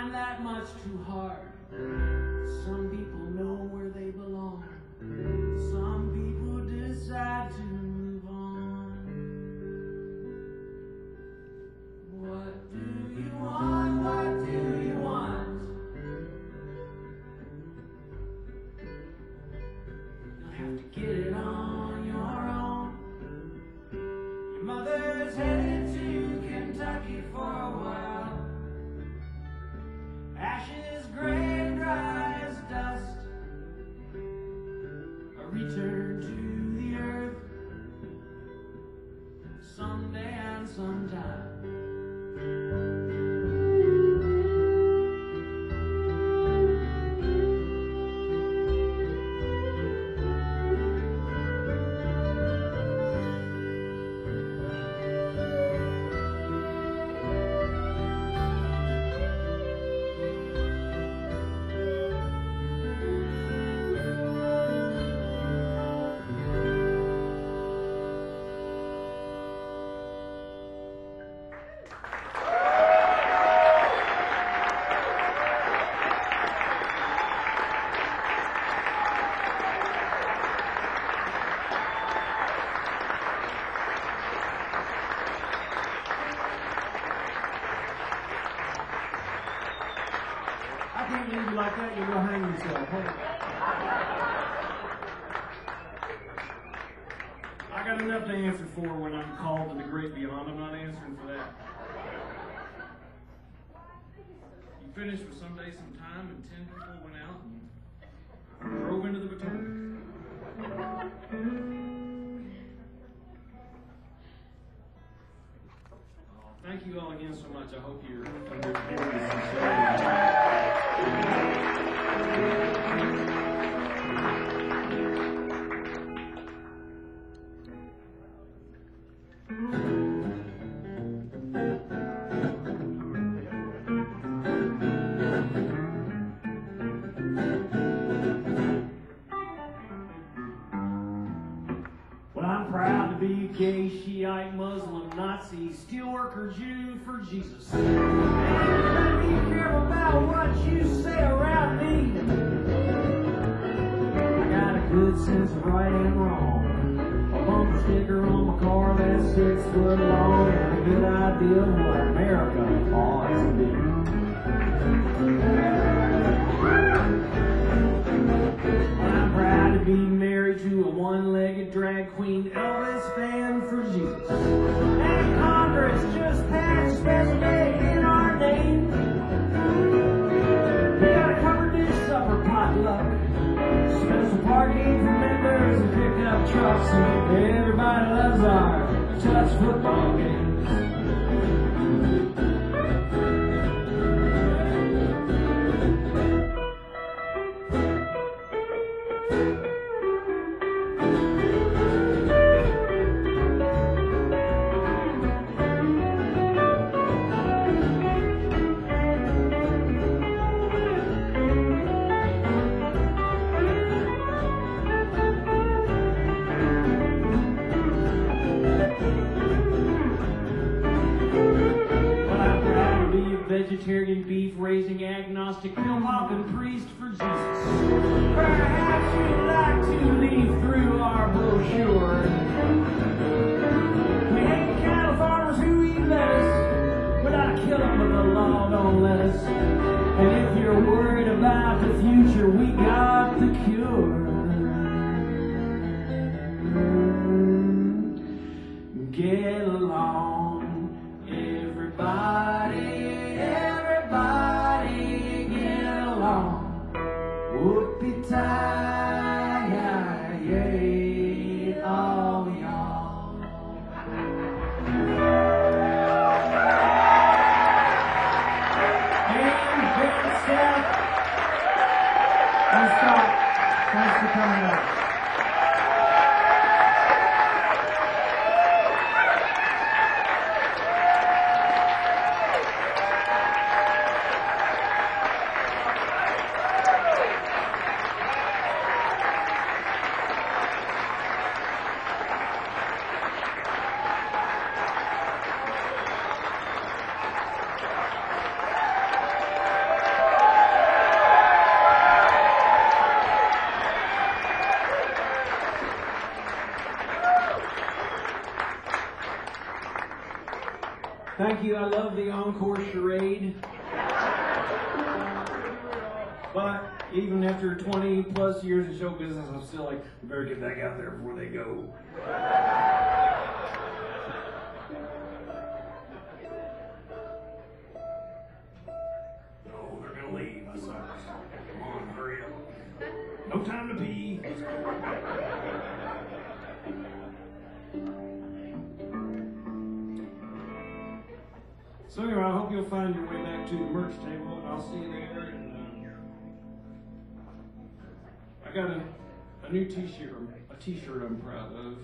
climb that much too hard. Some people know where they belong. Some people decide to move on. What do you want? What do you want? You'll have to get it on your own. Your mother's headed to Kentucky for a while. Ashes gray and dry as dust. A return to the earth someday and sometime. I can't leave you like that, you'll go hang yourself. Hey. I got enough to answer for when I'm called to the great beyond. I'm not answering for that. You finished with Someday Sometime, and ten people went out and drove into the Potomac. Oh, thank you all again so much. I hope you're understanding the sincerity. Well, I'm proud to be a gay, Shiite, Muslim, Nazi, steelworker, Jew for Jesus. And you better be careful about what you say around me. I got a good sense of right and wrong. A bumper sticker on my car that's six foot long, and a good idea of what America ought to be. I'm proud to be married to a one-legged drag queen Elvis fan for Jesus. And Congress just passed a special day in our name. We got a covered dish supper potluck, special parking for members and pickup trucks, and everybody loves our touch football games. Vegetarian, beef-raising, agnostic, pill-popping priest for Jesus. Perhaps you'd like to leaf through our brochure. We hate cattle farmers who eat lettuce, but I kill them, but the law don't let us. And if you're worried about the future, we got the cure. Get along, everybody. Everybody get along. Whoopie-tie, yay, all y'all. And Ben Steph, and Scott, thanks for coming out. Thank you. I love the encore charade. But even after twenty plus years of show business, I'm still like, we better get back out there before they go. No, they're gonna leave. I suck. Come on, hurry up. No time to pee. Let's go. So anyway, I hope you'll find your way back to the merch table, and I'll see you there. And, um, I got a, a new T-shirt, a T-shirt I'm proud of.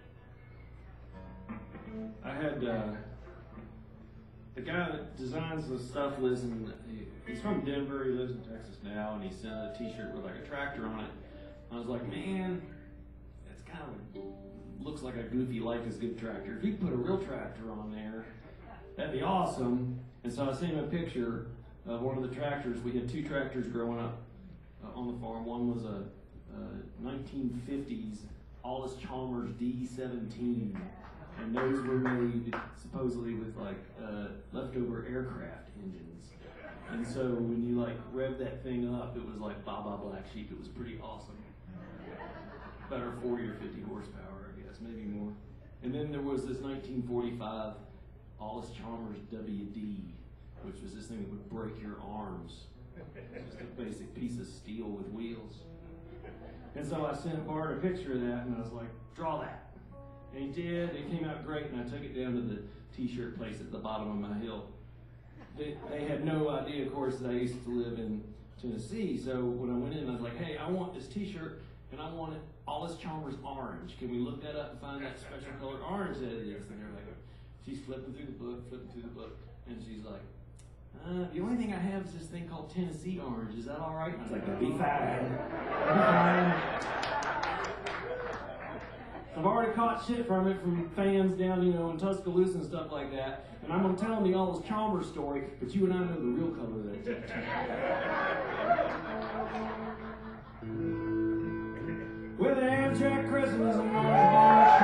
I had uh, the guy that designs the stuff lives in. He, he's from Denver. He lives in Texas now, and he sent a T-shirt with like a tractor on it. I was like, man, it's kind of looks like a goofy Life is Good tractor. If you put a real tractor on there, that'd be awesome. And so I sent him a picture of one of the tractors. We had two tractors growing up uh, on the farm. One was a, a nineteen fifties Allis Chalmers D seventeen. And those were made supposedly with like uh, leftover aircraft engines. And so when you like rev that thing up, it was like Baa Baa Black Sheep. It was pretty awesome. About forty or fifty horsepower, I guess, maybe more. And then there was this nineteen forty-five Allis Chalmers W D, which was this thing that would break your arms. Just a basic piece of steel with wheels. And so I sent Bart a picture of that, and I was like, draw that. And he did. It came out great, and I took it down to the T-shirt place at the bottom of my hill. They, they had no idea, of course, that I used to live in Tennessee. So when I went in, I was like, hey, I want this T-shirt, and I want it Allis Chalmers orange. Can we look that up and find that special colored orange that it is? And they're like, she's flipping through the book, flipping through the book, and she's like, uh, the only thing I have is this thing called Tennessee orange. Is that all right? And I was like, that'd be fine. That'd be fine. I've already caught shit from it from fans down, you know, in Tuscaloosa and stuff like that. And I'm going to tell them the Allis Chalmers story, but you and I know the real color of that t-shirt. With an Amtrak Christmas and Northbound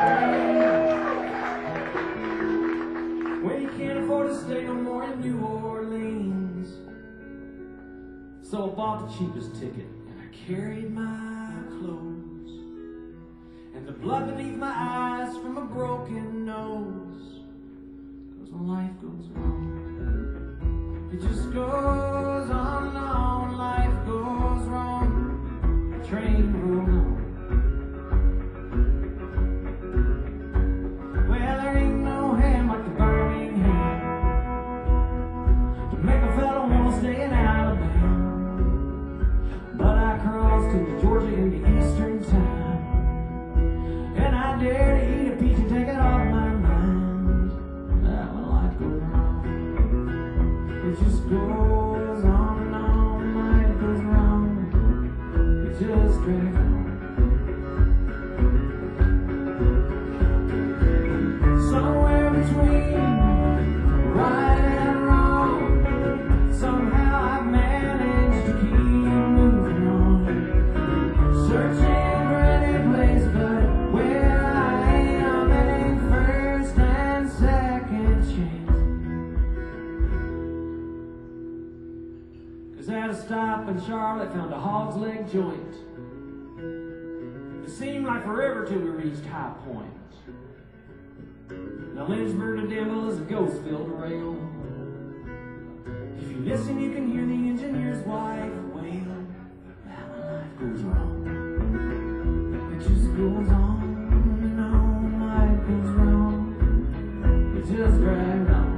train, when you can't afford to stay no more in New Orleans. So I bought the cheapest ticket, and I carried my clothes. And the blood beneath my eyes from a broken nose. Cause when life goes wrong, it just goes on and on. Life goes wrong, the train rolls on. Well, there ain't no hand like the burning hand to make a fella wanna stay in Alabama. But I crossed into Georgia in the eastern time, and I dare to eat a peach and take it off my mind. That when life goes wrong, it just goes on and on. Life goes wrong, it just drags on. Somewhere between right and wrong, somehow I've managed to keep moving on, searching for any place but at a stop in Charlotte, found a hog's leg joint. It seemed like forever till we reached High Point. Now Lynchburg to Denver is a ghost-filled rail. If you listen, you can hear the engineer's wife wail. Now when life goes wrong, it just goes on and on. Life goes wrong, it just drags on.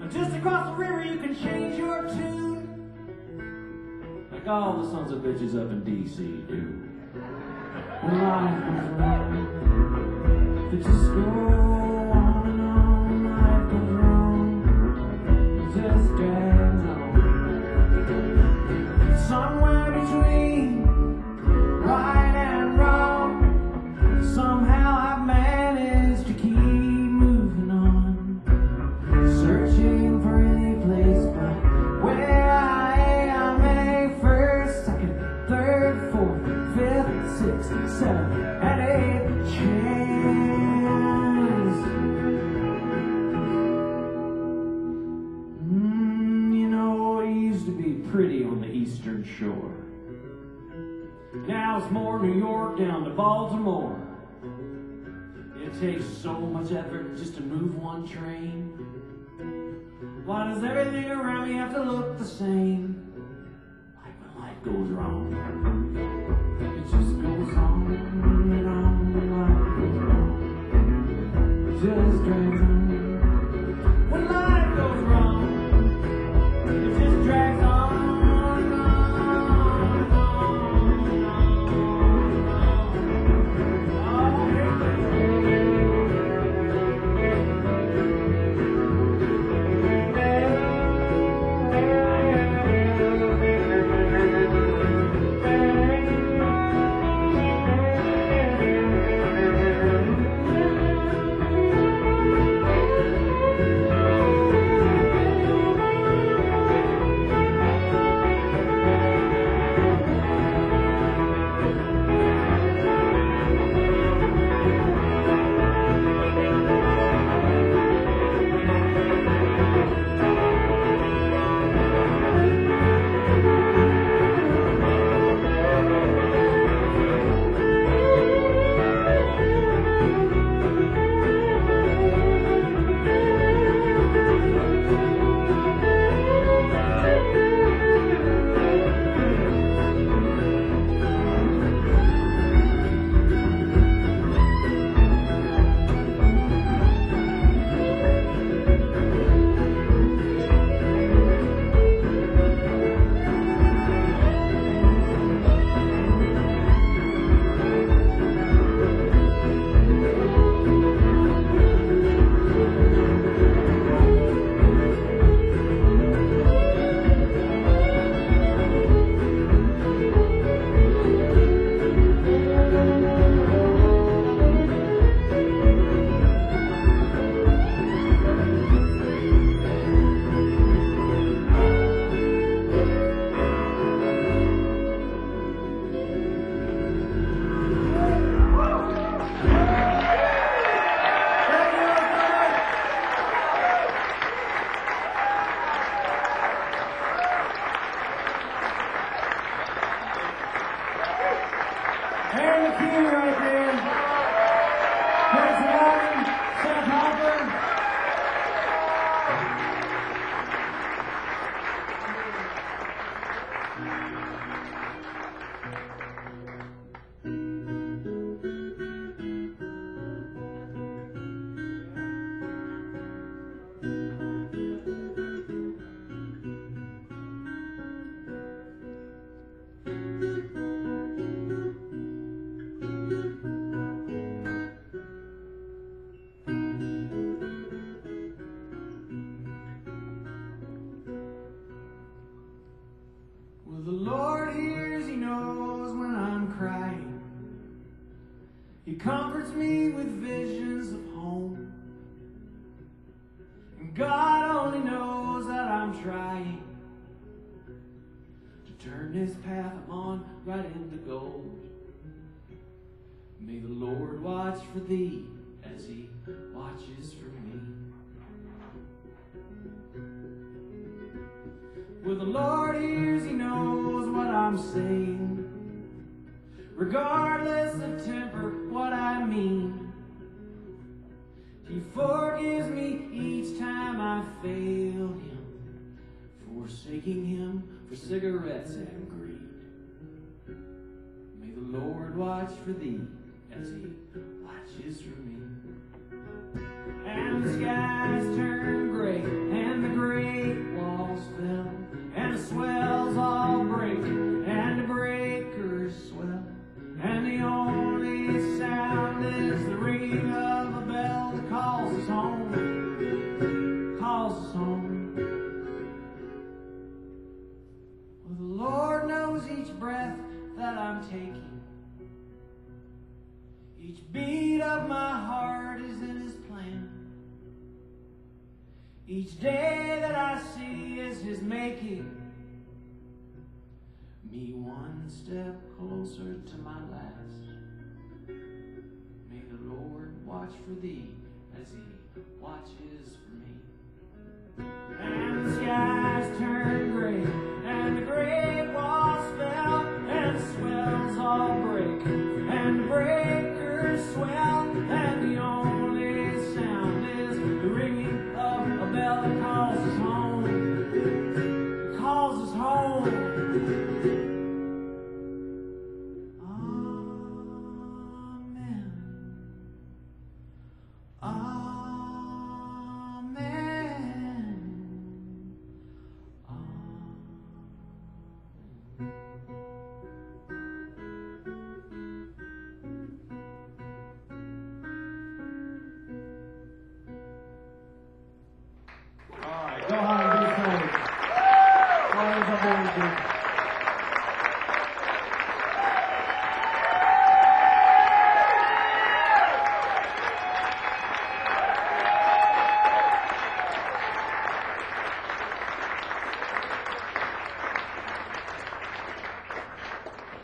Just across the river you can change your tune, like all the sons of bitches up in D C do. When life goes wrong, they just go on and on. Life goes wrong, it just drags on. Somewhere between right and wrong, somehow I've managed to keep moving on, searching for any place but where I am. A first, second, third, fourth, fifth, sixth, seventh, and eighth chance. Mm, you know, it used to be pretty on the eastern shore. Now it's more New York down to Baltimore. It takes so much effort just to move one train. Why does everything around me have to look the same? Like when life goes wrong, it just goes on and on and life goes wrong. It just drags on. When life goes wrong, it just drags on. Aaron McKee right there. Jason Martin, Seth Hopper. Well, the Lord hears, He knows when I'm crying. He comforts me with visions of home. And God only knows that I'm trying to turn this path I'm on right into gold. May the Lord watch for thee as He watches for me. Well, the Lord hears, He knows what I'm saying, regardless of temper, what I mean. He forgives me each time I failed Him, forsaking Him for cigarettes and greed. May the Lord watch for thee as He watches for me. And the skies turn gray and the Each day that I see is His making me one step closer to my last. May the Lord watch for thee as He watches for me. And the skies turn gray, and the great walls fell, and swells all break, and breakers swell, and the only sound is the ringing of a bell that calls us home. It calls us home. Amen. Amen. All right, go home and be saved. All right,